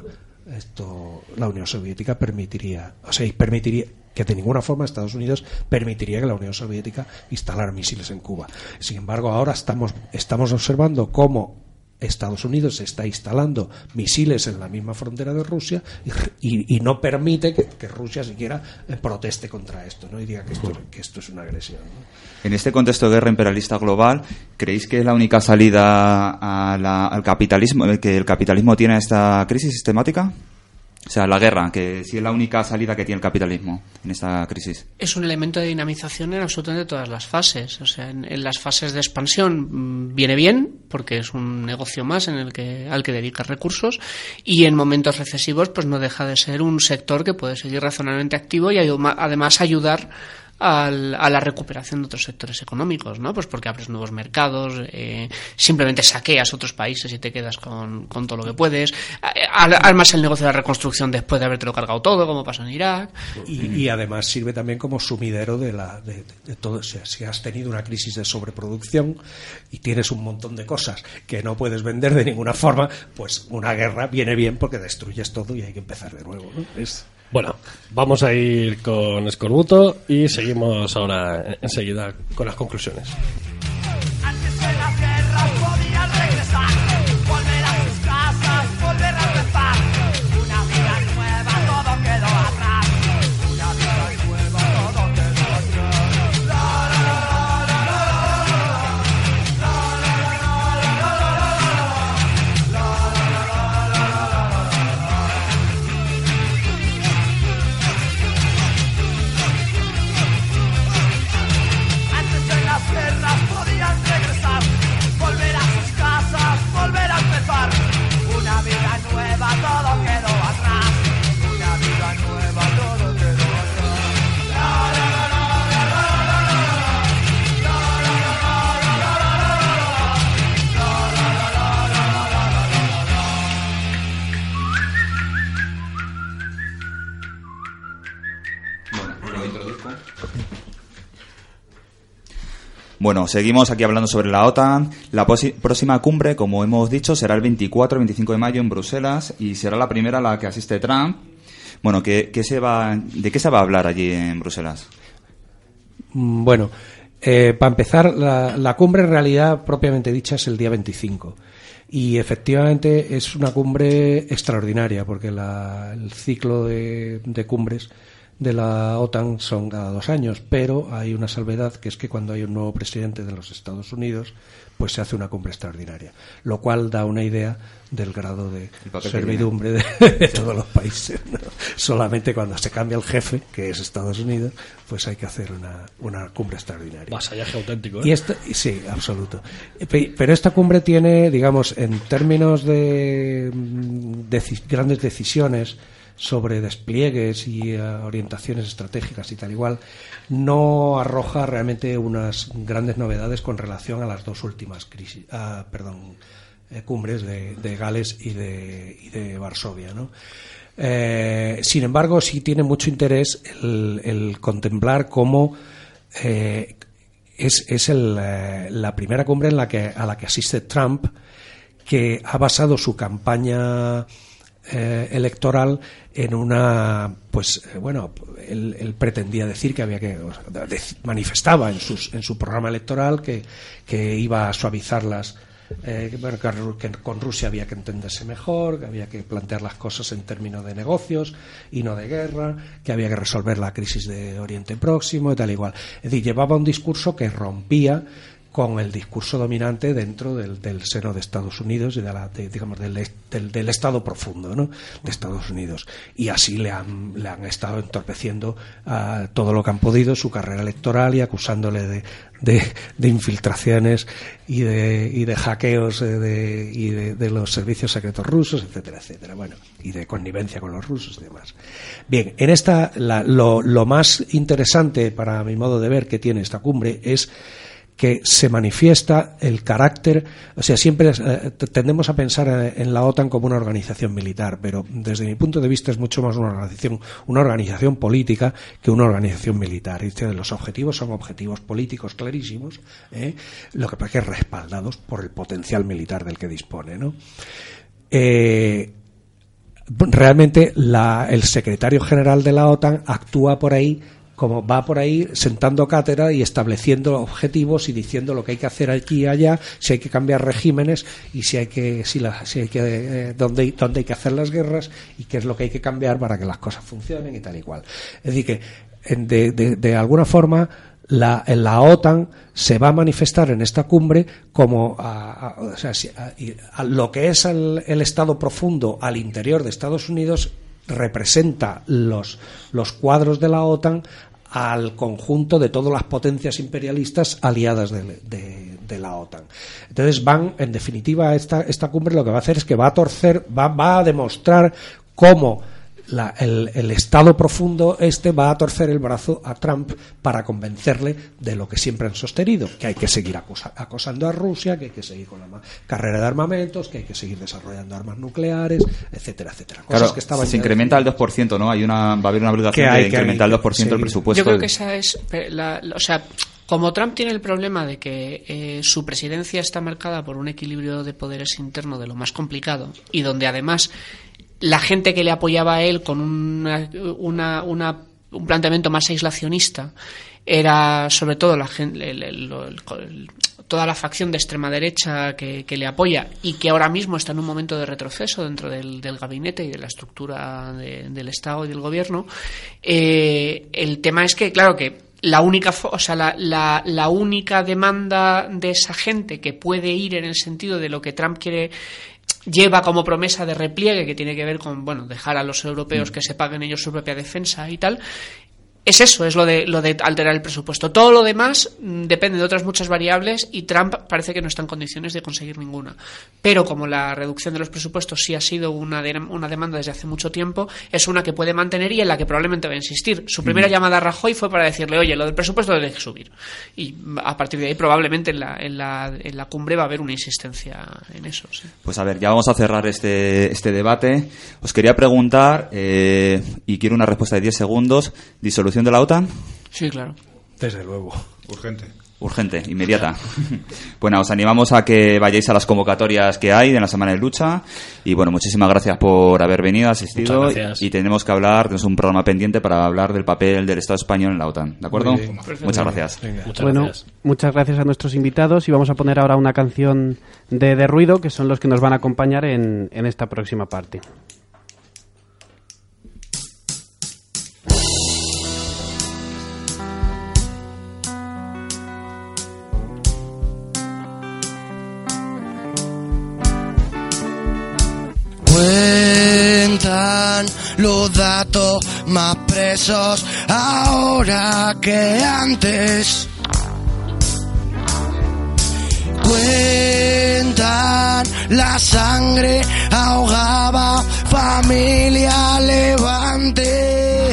Speaker 2: esto la Unión Soviética permitiría, o sea, permitiría que de ninguna forma Estados Unidos permitiría que la Unión Soviética instalara misiles en Cuba. Sin embargo, ahora estamos estamos observando cómo Estados Unidos está instalando misiles en la misma frontera de Rusia y, y, y no permite que, que Rusia siquiera proteste contra esto, ¿no? Y diga que esto, que esto es una agresión, ¿no?
Speaker 4: En este contexto de guerra imperialista global, ¿creéis que es la única salida a la, al capitalismo, que el capitalismo tiene a esta crisis sistemática? O sea, la guerra, que sí es la única salida que tiene el capitalismo en esta crisis.
Speaker 3: Es un elemento de dinamización en absolutamente todas las fases. O sea, en, en las fases de expansión viene bien, porque es un negocio más en el que al que dedicas recursos, y en momentos recesivos pues no deja de ser un sector que puede seguir razonablemente activo y además ayudar Al, a la recuperación de otros sectores económicos, ¿no? Pues porque abres nuevos mercados, eh, simplemente saqueas otros países y te quedas con, con todo lo que puedes. Además, el negocio de la reconstrucción después de habértelo cargado todo, como pasó en Irak.
Speaker 2: Y, y además sirve también como sumidero de la de, de, de todo. O sea, si has tenido una crisis de sobreproducción y tienes un montón de cosas que no puedes vender de ninguna forma, pues una guerra viene bien porque destruyes todo y hay que empezar de nuevo, ¿no? Es...
Speaker 5: Bueno, vamos a ir con Escorbuto y seguimos ahora enseguida con las conclusiones.
Speaker 7: Antes de la guerra podían regresar, volver a sus casas, volver a empezar. Una vida nueva, todo quedó atrás. Una vida nueva, todo quedó atrás. La, la, la, la, la, la, Antes de las guerras
Speaker 4: introduzco. Bueno, seguimos aquí hablando sobre la OTAN. La posi- próxima cumbre, como hemos dicho, será el veinticuatro y veinticinco de mayo en Bruselas y será la primera a la que asiste Trump. Bueno, ¿qué, qué se va, ¿de qué se va a hablar allí en Bruselas?
Speaker 2: Bueno, eh, para empezar, la, la cumbre en realidad propiamente dicha es el día veinticinco. Y efectivamente es una cumbre extraordinaria porque la, el ciclo de, de cumbres de la OTAN son cada dos años, pero hay una salvedad, que es que cuando hay un nuevo presidente de los Estados Unidos, pues se hace una cumbre extraordinaria, lo cual da una idea del grado de servidumbre de, de todos los países, ¿no? Solamente cuando se cambia el jefe, que es Estados Unidos, pues hay que hacer una, una cumbre extraordinaria.
Speaker 5: Vasallaje auténtico, ¿eh?
Speaker 2: Y esta, sí, absoluto. Pero esta cumbre tiene, digamos, en términos de, de grandes decisiones sobre despliegues y uh, orientaciones estratégicas y tal igual, no arroja realmente unas grandes novedades con relación a las dos últimas crisis, uh, perdón, eh, cumbres de, de Gales y de, y de Varsovia, ¿no? Eh, sin embargo, sí tiene mucho interés el, el contemplar cómo eh, es, es el, eh, la primera cumbre en la que, a la que asiste Trump, que ha basado su campaña Eh, electoral en una, pues eh, bueno, él, él pretendía decir que había que, o sea, de, manifestaba en sus en su programa electoral que, que iba a suavizar las eh, que, bueno, que con Rusia había que entenderse mejor, que había que plantear las cosas en términos de negocios y no de guerra, que había que resolver la crisis de Oriente Próximo y tal igual. Es decir, llevaba un discurso que rompía con el discurso dominante dentro del, del seno de Estados Unidos y de la, de, digamos del, del, del Estado profundo, ¿no?, de Estados Unidos, y así le han, le han estado entorpeciendo uh, todo lo que han podido su carrera electoral y acusándole de, de, de infiltraciones y de, y de hackeos de, de, y de, de los servicios secretos rusos, etcétera, etcétera, bueno, y de connivencia con los rusos y demás. Bien, en esta la, lo, lo más interesante para mi modo de ver que tiene esta cumbre es que se manifiesta el carácter, o sea, siempre eh, tendemos a pensar en la OTAN como una organización militar, pero desde mi punto de vista es mucho más una organización, una organización política que una organización militar. Y los objetivos son objetivos políticos clarísimos, ¿eh? Lo que pasa es que respaldados por el potencial militar del que dispone, ¿no? Eh, realmente la, el secretario general de la OTAN actúa por ahí, como va por ahí sentando cátedra y estableciendo objetivos y diciendo lo que hay que hacer aquí y allá, si hay que cambiar regímenes y si hay que si, la, si hay que eh, dónde, dónde hay que hacer las guerras y qué es lo que hay que cambiar para que las cosas funcionen y tal y cual. Es decir que de, de, de alguna forma la, la OTAN se va a manifestar en esta cumbre como a, a, o sea, a, a lo que es el, el Estado profundo al interior de Estados Unidos. Representa los, los cuadros de la OTAN al conjunto de todas las potencias imperialistas aliadas de, de, de la OTAN. Entonces van, en definitiva, esta, esta cumbre lo que va a hacer es que va a torcer, va, va a demostrar cómo la, el, el Estado profundo este va a torcer el brazo a Trump para convencerle de lo que siempre han sostenido, que hay que seguir acosa, acosando a Rusia, que hay que seguir con la carrera de armamentos, que hay que seguir desarrollando armas nucleares, etcétera, etcétera. Cosas
Speaker 4: claro,
Speaker 2: que estaban
Speaker 4: se incrementa al dos por ciento, ¿no? Hay una, va a haber una obligación de incrementar al dos por ciento el presupuesto.
Speaker 3: Yo creo que esa es la, la, o sea, como Trump tiene el problema de que eh, su presidencia está marcada por un equilibrio de poderes interno de lo más complicado y donde además la gente que le apoyaba a él con una, una, una, un planteamiento más aislacionista era sobre todo la gente, el, el, el, el, toda la facción de extrema derecha que, que le apoya y que ahora mismo está en un momento de retroceso dentro del, del gabinete y de la estructura de, del Estado y del gobierno. Eh, el tema es que, claro, que la única, o sea, la, la, la única demanda de esa gente que puede ir en el sentido de lo que Trump quiere lleva como promesa de repliegue, que tiene que ver con, bueno, dejar a los europeos que se paguen ellos su propia defensa y tal, es eso, es lo de lo de alterar el presupuesto. Todo lo demás mmm, depende de otras muchas variables y Trump parece que no está en condiciones de conseguir ninguna. Pero como la reducción de los presupuestos sí ha sido una, de, una demanda desde hace mucho tiempo, es una que puede mantener y en la que probablemente va a insistir. Su primera mm. llamada a Rajoy fue para decirle, oye, lo del presupuesto debe subir. Y a partir de ahí probablemente en la, en la, en la cumbre va a haber una insistencia en eso. ¿Sí?
Speaker 4: Pues a ver, ya vamos a cerrar este, este debate. Os quería preguntar, eh, y quiero una respuesta de diez segundos, disolución disolución de la OTAN?
Speaker 3: Sí, claro.
Speaker 2: Desde luego.
Speaker 6: Urgente.
Speaker 4: Urgente, inmediata. Bueno, os animamos a que vayáis a las convocatorias que hay en la Semana de Lucha. Y bueno, muchísimas gracias por haber venido, asistido.
Speaker 5: Muchas gracias.
Speaker 4: Y tenemos que hablar, tenemos un programa pendiente para hablar del papel del Estado español en la OTAN. ¿De acuerdo?
Speaker 2: Muy bien.
Speaker 4: Muchas gracias.
Speaker 2: Venga.
Speaker 5: Muchas
Speaker 1: Bueno,
Speaker 5: gracias.
Speaker 1: muchas gracias a nuestros invitados y vamos a poner ahora una canción de De Ruido, que son los que nos van a acompañar en, en esta próxima parte.
Speaker 8: Cuentan los datos más presos ahora que antes. Cuentan la sangre ahogaba familia Levante.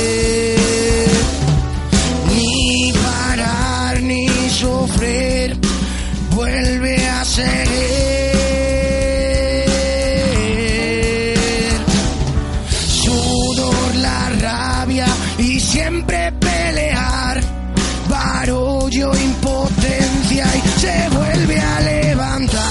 Speaker 8: Ni parar ni sufrir, vuelve a seguir. Y siempre pelear, barullo, impotencia y se vuelve a levantar.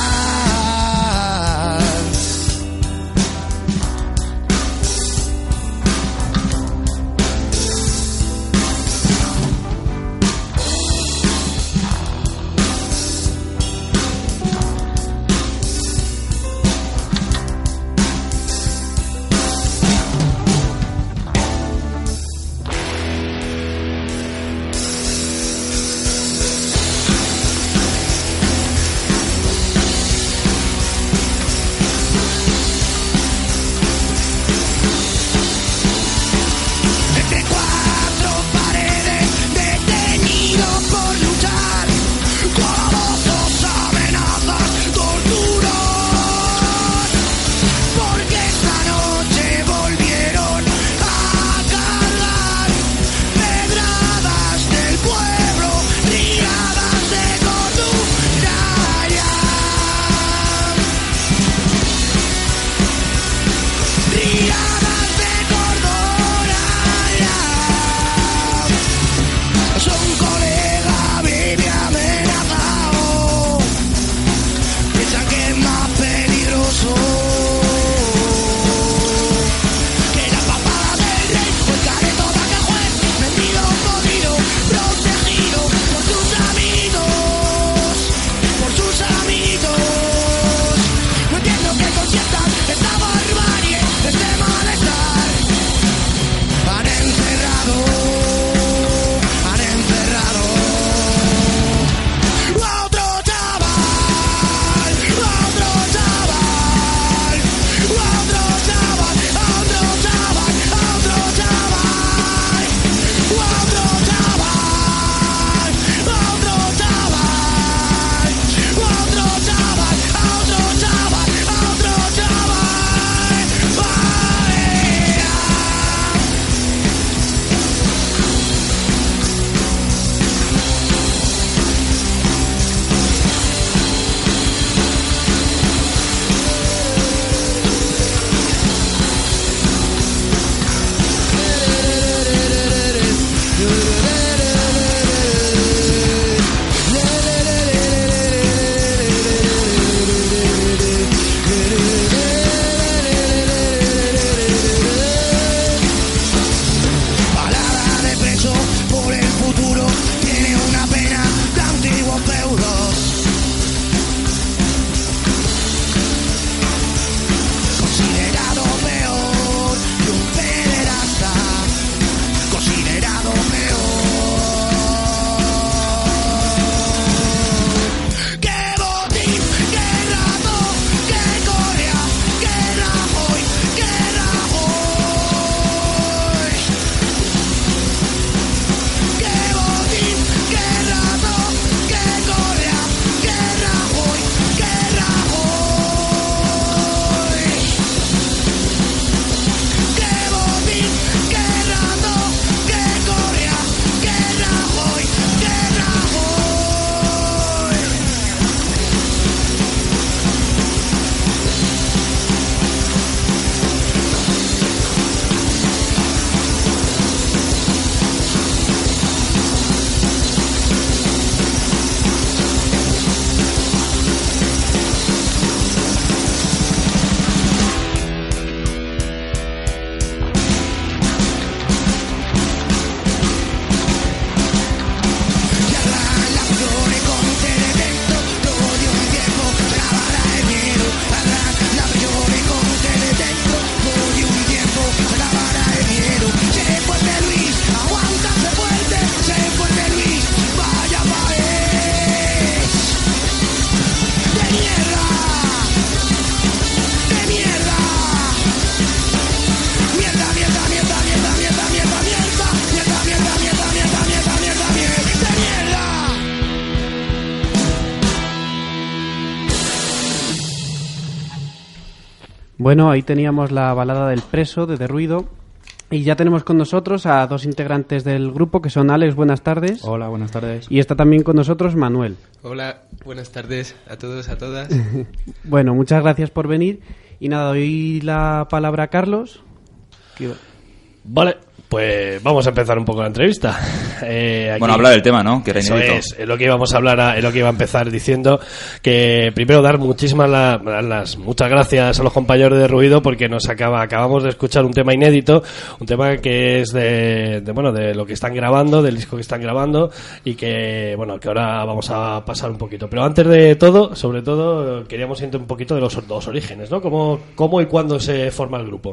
Speaker 1: Bueno, ahí teníamos la balada del preso de Derruido. Y ya tenemos con nosotros a dos integrantes del grupo, que son Alex, buenas tardes.
Speaker 9: Hola, buenas tardes.
Speaker 1: Y está también con nosotros Manuel.
Speaker 10: Hola, buenas tardes a todos, a todas.
Speaker 1: Bueno, muchas gracias por venir. Y nada, doy la palabra a Carlos. Que...
Speaker 5: Vale, pues vamos a empezar un poco la entrevista. Eh, aquí,
Speaker 4: bueno, hablar del tema, ¿no? Que era
Speaker 5: eso
Speaker 4: inédito.
Speaker 5: es, es lo que íbamos a hablar, a- es lo que iba a empezar diciendo, que primero dar muchísimas la- dar las muchas gracias a los compañeros de Ruido, porque nos acaba, acabamos de escuchar un tema inédito, un tema que es de, de bueno, de lo que están grabando, del disco que están grabando, y que bueno, que ahora vamos a pasar un poquito. Pero antes de todo, sobre todo, queríamos ir un poquito de los dos orígenes, ¿no? ¿Cómo, cómo y cuándo se forma el grupo?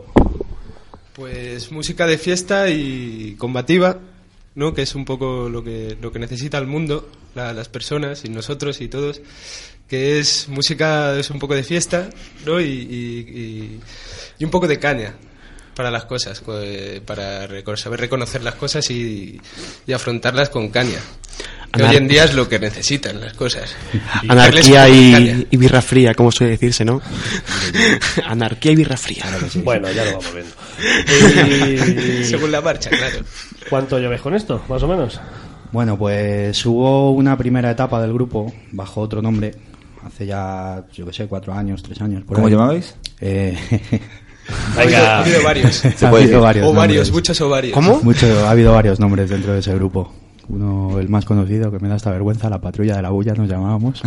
Speaker 10: Pues música de fiesta y combativa, ¿no? Que es un poco lo que lo que necesita el mundo, la- las personas y nosotros y todos, que es música, es un poco de fiesta, ¿no? Y, y, y- y un poco de caña para las cosas, pues, para reco- saber reconocer las cosas y, y afrontarlas con caña. Que
Speaker 11: Anar-
Speaker 10: hoy en día es lo que necesitan las cosas. Y
Speaker 11: Anarquía
Speaker 10: darles un poco de
Speaker 11: y,
Speaker 10: caña.
Speaker 11: y birra fría, como suele decirse, ¿no? Anarquía y birra fría.
Speaker 5: Bueno, ya lo vamos viendo. Y-
Speaker 10: Según la marcha, claro.
Speaker 5: ¿Cuánto lleves con esto, más o menos?
Speaker 9: Bueno, pues hubo una primera etapa del grupo bajo otro nombre, hace ya, yo qué sé, cuatro años, tres años. Por
Speaker 4: ¿Cómo
Speaker 9: ahí.
Speaker 4: llamabais?
Speaker 9: Eh...
Speaker 10: Ha habido varios.
Speaker 9: ha habido varios
Speaker 10: O varios,
Speaker 9: nombres.
Speaker 10: muchos o varios.
Speaker 11: ¿Cómo?
Speaker 9: Mucho, ha habido varios nombres dentro de ese grupo. Uno, el más conocido, que me da esta vergüenza, la patrulla de la bulla nos llamábamos.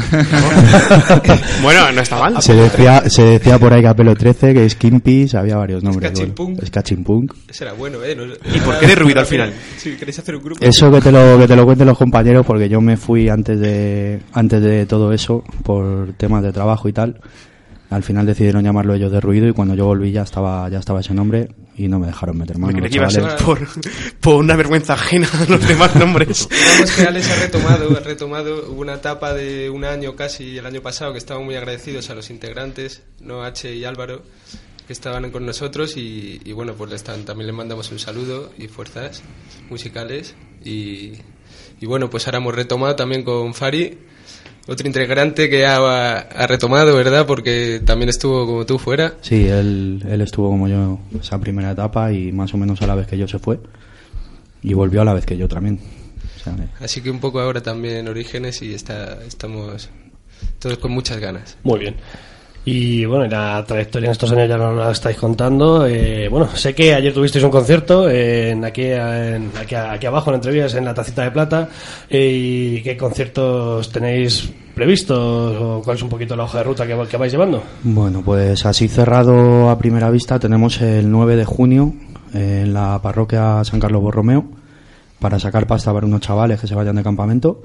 Speaker 11: Bueno, no está mal.
Speaker 9: Se decía, se decía por ahí Capelo trece, que es Kimpis, había varios nombres.
Speaker 10: Skachimpunk.
Speaker 9: Bueno. Skachimpunk.
Speaker 10: Ese era bueno, ¿eh? No-
Speaker 11: ¿Y por qué de ruido al final?
Speaker 10: Si queréis hacer un grupo.
Speaker 9: Eso que te lo que te lo cuenten los compañeros, porque yo me fui antes de antes de todo eso por temas de trabajo y tal. Al final decidieron llamarlo ellos de Ruido, y cuando yo volví ya estaba ya estaba ese nombre y no me dejaron meter mano.
Speaker 11: Me creí
Speaker 9: los
Speaker 11: que iba a ser
Speaker 9: chavales.
Speaker 11: por, por una vergüenza ajena a los demás nombres.
Speaker 10: Digamos que Alex ha retomado, ha retomado. Hubo una etapa de un año casi, el año pasado, que estaban muy agradecidos a los integrantes, no H y Álvaro, que estaban con nosotros y, y bueno, pues le están, también les mandamos un saludo y fuerzas musicales. Y, y bueno, pues ahora hemos retomado también con Fari, otro integrante que ha, ha retomado, ¿verdad? Porque también estuvo como tú fuera.
Speaker 9: Sí, él, él estuvo como yo esa primera etapa y más o menos a la vez que yo se fue, y volvió a la vez que yo también. O sea, que-
Speaker 10: Así que un poco ahora también Orígenes y está, estamos todos con muchas ganas.
Speaker 5: Muy bien. Y bueno, y la trayectoria en estos años ya nos la estáis contando. Eh, bueno, sé que ayer tuvisteis un concierto en aquí, en, aquí, aquí abajo en Entrevías, en la Tacita de Plata. Eh, ¿Y qué conciertos tenéis previstos? ¿O cuál es un poquito la hoja de ruta que, que vais llevando?
Speaker 9: Bueno, pues así cerrado a primera vista tenemos el nueve de junio en la parroquia San Carlos Borromeo, para sacar pasta para unos chavales que se vayan de campamento.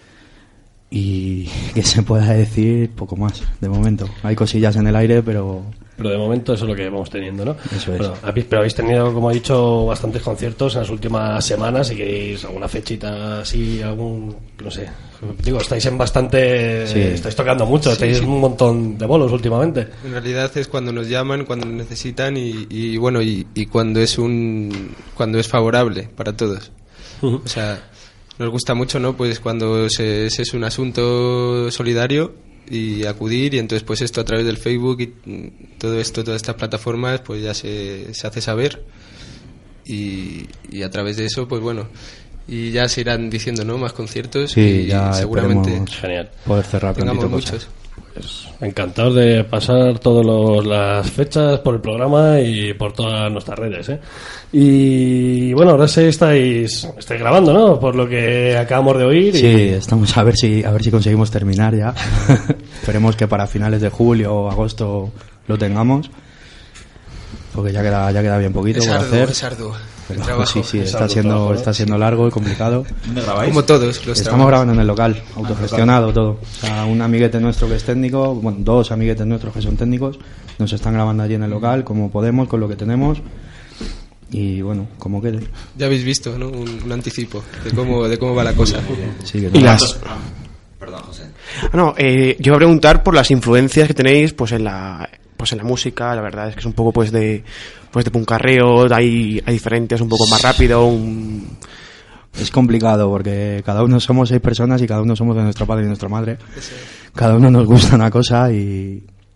Speaker 9: Y que se pueda decir poco más de momento. Hay cosillas en el aire, pero
Speaker 5: Pero de momento eso es lo que vamos teniendo, ¿no?
Speaker 9: Eso es.
Speaker 5: Bueno, habéis- pero habéis tenido, como he dicho, bastantes conciertos en las últimas semanas. Si queréis alguna fechita así, algún, no sé. Digo, estáis en bastante...
Speaker 9: Sí.
Speaker 5: Estáis tocando mucho,
Speaker 10: Sí,
Speaker 5: estáis
Speaker 10: sí.
Speaker 5: en un montón de bolos últimamente.
Speaker 10: En realidad es cuando nos llaman, cuando nos necesitan y, y bueno, y, y cuando es un cuando es favorable para todos.
Speaker 5: Ujú.
Speaker 10: O sea, nos gusta mucho, ¿no? Pues cuando se, se es un asunto solidario y acudir, y entonces pues esto a través del Facebook y mm, todo esto, todas estas plataformas, pues ya se, se hace saber y, y a través de eso, pues bueno, y ya se irán diciendo, ¿no? Más conciertos
Speaker 9: sí,
Speaker 10: y
Speaker 9: ya
Speaker 10: seguramente
Speaker 9: esperemos
Speaker 5: Genial.
Speaker 9: poder cerrar
Speaker 10: tengamos
Speaker 9: prontito cosas.
Speaker 10: muchos.
Speaker 5: Encantado de pasar todas las fechas por el programa y por todas nuestras redes, ¿eh? Y bueno, ahora sí estáis, estáis grabando, ¿no? Por lo que acabamos de oír. y-
Speaker 9: Sí, estamos a ver si a ver si conseguimos terminar ya. Esperemos que para finales de julio o agosto lo tengamos, porque ya queda ya queda bien poquito
Speaker 10: Es
Speaker 9: por
Speaker 10: arduo,
Speaker 9: hacer.
Speaker 10: es arduo el
Speaker 9: Pero
Speaker 10: trabajo.
Speaker 9: sí, sí,
Speaker 5: Es
Speaker 9: está
Speaker 5: arduo
Speaker 9: siendo
Speaker 5: trabajo, ¿no?
Speaker 9: está siendo largo y complicado.
Speaker 4: ¿Dónde grabáis?
Speaker 10: Como todos los
Speaker 9: Estamos
Speaker 10: trabajos.
Speaker 9: grabando en el local, autogestionado todo. O sea, un amiguete nuestro que es técnico, bueno, dos amiguetes nuestros que son técnicos, nos están grabando allí en el local, como podemos, con lo que tenemos. Y bueno, como quede.
Speaker 10: Ya habéis visto, ¿no? Un, un anticipo de cómo, de cómo va la cosa.
Speaker 9: Sí, que
Speaker 11: Y
Speaker 9: no-
Speaker 11: las...
Speaker 4: Perdón, José.
Speaker 11: Ah, no, eh, yo iba a preguntar por las influencias que tenéis pues en la pues en la música. La verdad es que es un poco pues de pues de puncarreo, hay, hay diferentes, un poco más rápido, un...
Speaker 9: Es complicado porque cada uno somos seis personas y cada uno somos de nuestro padre y nuestra madre. Cada uno nos gusta una cosa y,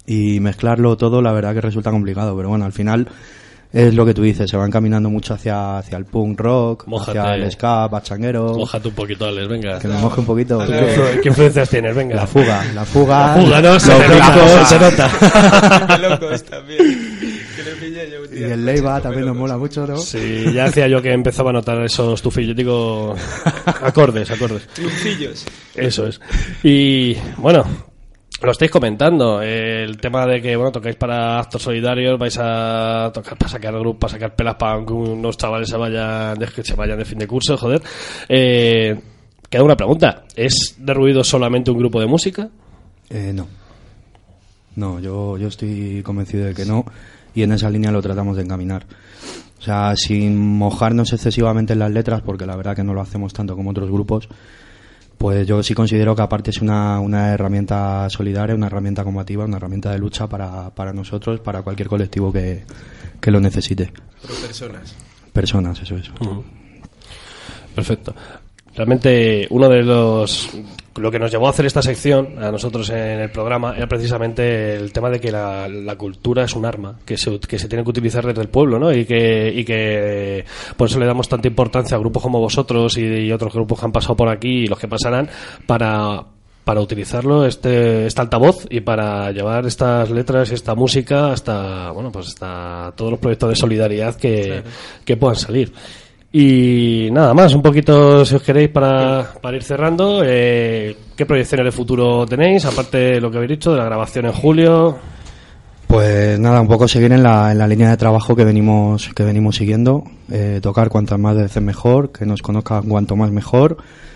Speaker 9: y mezclarlo todo la verdad que resulta complicado, pero bueno, al final es lo que tú dices, se van caminando mucho hacia, hacia el punk rock,
Speaker 5: Mójate.
Speaker 9: hacia el ska, pachanguero.
Speaker 5: Mójate un poquito, Alex, venga.
Speaker 9: Que me moje un poquito.
Speaker 5: ¿Qué, influ- ¿Qué influencias tienes? Venga.
Speaker 9: La fuga, la fuga.
Speaker 5: La fuga, ¿no? Se,
Speaker 9: los
Speaker 5: te nota,
Speaker 9: locos.
Speaker 5: se nota.
Speaker 10: Qué locos también. Que le pillé yo un
Speaker 9: Y
Speaker 10: día.
Speaker 9: el Leiva también nos mola mucho, ¿no?
Speaker 5: Sí, ya decía yo que empezaba a notar esos tufillos, digo, acordes, acordes.
Speaker 10: Triunfillos.
Speaker 5: Eso es. Y bueno, lo estáis comentando, el tema de que, bueno, tocáis para actos solidarios, vais a tocar para sacar grupos, para sacar pelas para que unos chavales se vayan de, que se vayan de fin de curso, joder. Eh, queda una pregunta, ¿es De Ruido solamente un grupo de música?
Speaker 9: Eh, no. No, yo, yo estoy convencido de que no, y en esa línea lo tratamos de encaminar. O sea, sin mojarnos excesivamente en las letras, porque la verdad que no lo hacemos tanto como otros grupos, pues yo sí considero que aparte es una, una herramienta solidaria, una herramienta combativa, una herramienta de lucha para, para nosotros, para cualquier colectivo que, que lo necesite.
Speaker 10: Pero personas.
Speaker 9: Personas, eso es.
Speaker 5: Uh-huh. Perfecto. Realmente uno de los... Lo que nos llevó a hacer esta sección a nosotros en el programa era precisamente el tema de que la, la cultura es un arma que se, que se tiene que utilizar desde el pueblo, ¿no? Y que, y que por eso le damos tanta importancia a grupos como vosotros y, y otros grupos que han pasado por aquí y los que pasarán para... para utilizarlo este este altavoz y para llevar estas letras y esta música hasta, bueno, pues hasta todos los proyectos de solidaridad que, claro, que puedan salir. Y nada más, un poquito, si os queréis, para, para ir cerrando, eh, ¿qué proyecciones de futuro tenéis? Aparte de lo que habéis dicho, de la grabación en julio.
Speaker 9: Pues nada, un poco seguir en la, en la línea de trabajo que venimos que venimos siguiendo, eh, tocar cuantas más veces mejor, que nos conozcan cuanto más mejor.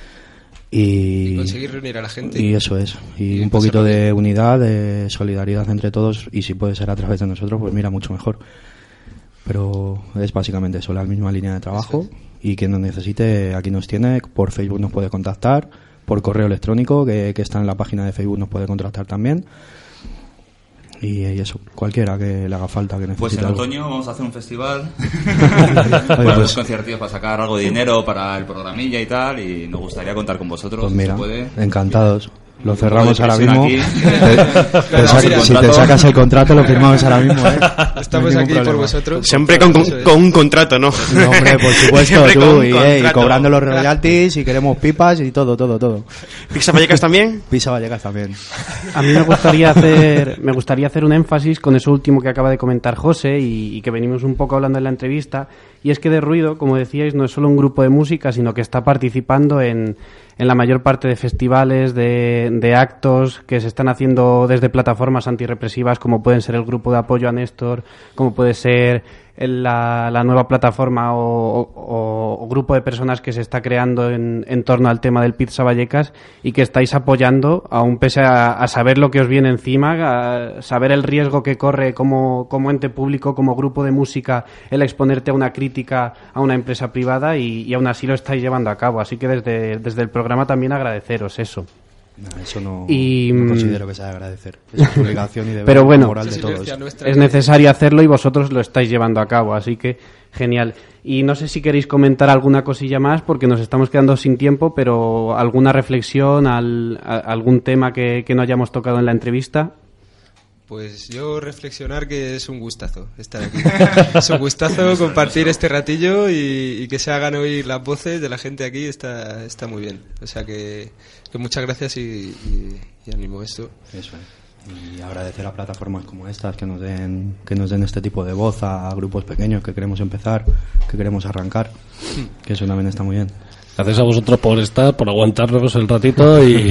Speaker 9: Y,
Speaker 10: y conseguir reunir a la gente.
Speaker 9: Y eso es. Y, y un poquito de unidad, de solidaridad entre todos. Y si puede ser a través de nosotros, pues mira, mucho mejor. Pero es básicamente eso, la misma línea de trabajo. Y quien nos necesite, aquí nos tiene. Por Facebook nos puede contactar. Por correo electrónico, que, que está en la página de Facebook, nos puede contactar también. Y, y eso, cualquiera que le haga falta, que necesite.
Speaker 4: Pues en
Speaker 9: algo.
Speaker 4: otoño vamos a hacer un festival
Speaker 9: Oye,
Speaker 4: para
Speaker 9: pues,
Speaker 4: los conciertos, para sacar algo de dinero para el programilla y tal, y nos gustaría contar con vosotros.
Speaker 9: Pues mira,
Speaker 4: si se puede.
Speaker 9: Encantados. Lo cerramos ahora
Speaker 4: presión
Speaker 9: mismo.
Speaker 4: aquí.
Speaker 9: Te- te saca- si te sacas el contrato, lo firmamos ahora mismo, ¿eh?
Speaker 10: Estamos
Speaker 9: No hay
Speaker 10: aquí
Speaker 9: ningún
Speaker 10: por
Speaker 9: problema.
Speaker 10: vosotros.
Speaker 11: Siempre con, con, con un contrato, ¿no?
Speaker 9: No, hombre, por supuesto,
Speaker 11: Siempre con
Speaker 9: tú,
Speaker 11: un
Speaker 9: y, eh, y
Speaker 11: contrato.
Speaker 9: cobrando los royalties, y queremos pipas y todo, todo, todo.
Speaker 11: ¿Pizza Vallecas también?
Speaker 9: Pisa Vallecas también.
Speaker 1: A mí me gustaría hacer me gustaría hacer un énfasis con eso último que acaba de comentar José y, y que venimos un poco hablando en la entrevista, y es que De Ruido, como decíais, no es solo un grupo de música, sino que está participando en, en la mayor parte de festivales, de, de actos que se están haciendo desde plataformas antirrepresivas, como pueden ser el grupo de apoyo a Néstor, como puede ser el- la, la nueva plataforma o, o- o grupo de personas que se está creando en, en torno al tema del Pizza Vallecas, y que estáis apoyando, aún pese a, a saber lo que os viene encima, a saber el riesgo que corre como, como ente público, como grupo de música, el exponerte a una crítica a una empresa privada, y, y aún así lo estáis llevando a cabo. Así que desde, desde el programa también agradeceros eso.
Speaker 9: No, eso no,
Speaker 1: Y,
Speaker 9: no
Speaker 1: mm,
Speaker 9: considero que sea de agradecer. Es su obligación y deber
Speaker 1: Pero bueno,
Speaker 9: moral de
Speaker 10: Esa
Speaker 9: todos.
Speaker 10: sinergia nuestra
Speaker 1: es
Speaker 10: que-
Speaker 1: necesario hacerlo y vosotros lo estáis llevando a cabo, así que genial. Y no sé si queréis comentar alguna cosilla más, porque nos estamos quedando sin tiempo, pero alguna reflexión, al, a- algún tema que, que no hayamos tocado en la entrevista.
Speaker 10: Pues yo reflexionar que es un gustazo estar aquí. Es un gustazo compartir este ratillo y, y que se hagan oír las voces de la gente aquí, está, está muy bien. O sea que, que muchas gracias y, y, y ánimo esto.
Speaker 9: Eso es. Y agradecer a plataformas como estas que nos den que nos den este tipo de voz a grupos pequeños que queremos empezar, que queremos arrancar, que eso también está muy bien.
Speaker 5: Gracias a vosotros por estar, por aguantarnos el ratito y,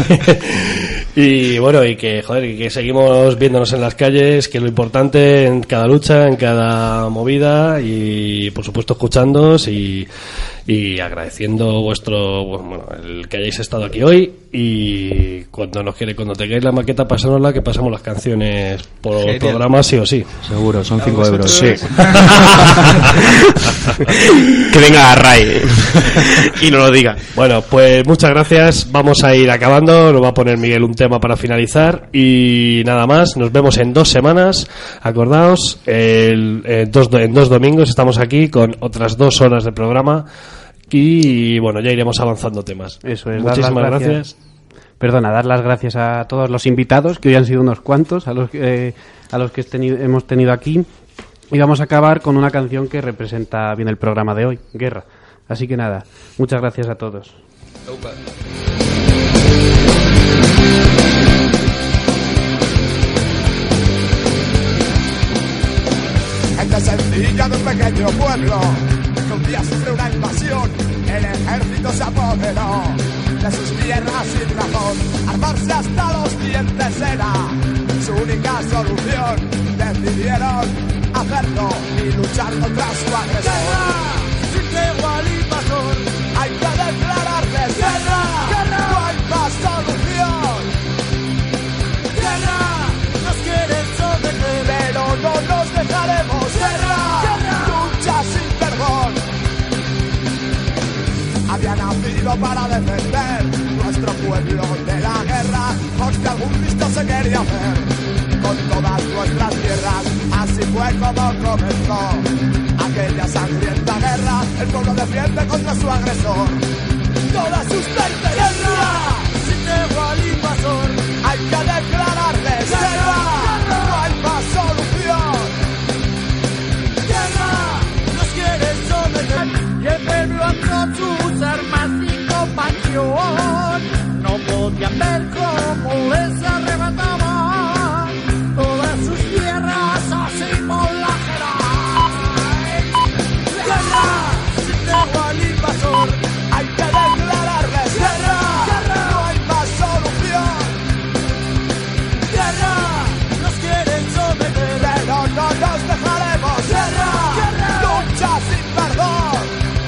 Speaker 5: y bueno, y que, joder, y que seguimos viéndonos en las calles, que es lo importante en cada lucha, en cada movida, y por supuesto escuchándoos y, y agradeciendo vuestro, bueno, el que hayáis estado aquí hoy, y cuando nos quiere, cuando tengáis la maqueta, pasárnosla, que pasamos las canciones por
Speaker 10: Genial.
Speaker 5: programa sí o sí.
Speaker 9: Seguro, son
Speaker 10: A
Speaker 9: cinco euros.
Speaker 10: vosotros.
Speaker 11: Que venga a Ray y no lo diga.
Speaker 5: Bueno, pues muchas gracias. Vamos a ir acabando. Nos va a poner Miguel un tema para finalizar. Y nada más. Nos vemos en dos semanas. Acordaos, el, en, dos, en dos domingos estamos aquí con otras dos horas de programa. Y bueno, ya iremos avanzando temas.
Speaker 1: Eso es, dar las
Speaker 5: Muchísimas
Speaker 1: gracias.
Speaker 5: gracias.
Speaker 1: perdona, dar las gracias a todos los invitados, que hoy han sido unos cuantos, a los que, eh, a los que teni- hemos tenido aquí. Y vamos a acabar con una canción que representa bien el programa de hoy, Guerra. Así que nada, muchas gracias a todos.
Speaker 10: Opa.
Speaker 12: Gente sencilla de un pequeño pueblo que un día sufre una invasión, el ejército se apoderó de sus tierras sin razón, armarse hasta los dientes era su única solución, decidieron hacerlo y luchar contra su agresor. ¡Guerra! Sin tregua ni invasor, hay que declararles guerra, guerra, no hay más solución. Guerra, nos quieren someter, pero no nos dejaremos. Guerra, guerra, lucha sin perdón. Había nacido para defender nuestro pueblo de la guerra, porque algún listo se quería hacer con todas nuestras tierras. Así fue como comenzó aquella sangrienta guerra. El pueblo defiende contra su agresor todas sus pertenencias. Sin tregua al invasor, hay que declararles guerra, no hay más solución. Guerra, nos quieren someter y el pueblo con sus armas y compasión no podían ver cómo les arrebataban todas sus tierras así por la guerra. Guerra, sin tregua al invasor, hay que declararles guerra, guerra, no hay más solución. Guerra, nos quieren someter, pero no nos dejaremos. Guerra, guerra, lucha sin perdón.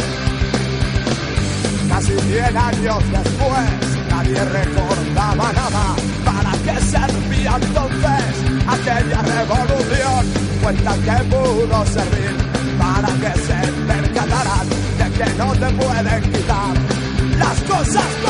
Speaker 12: Casi cien años después, nadie recordaba nada. ¿Para qué servía entonces aquella revolución? Cuentan que pudo servir para que se percataran de que no te pueden quitar las cosas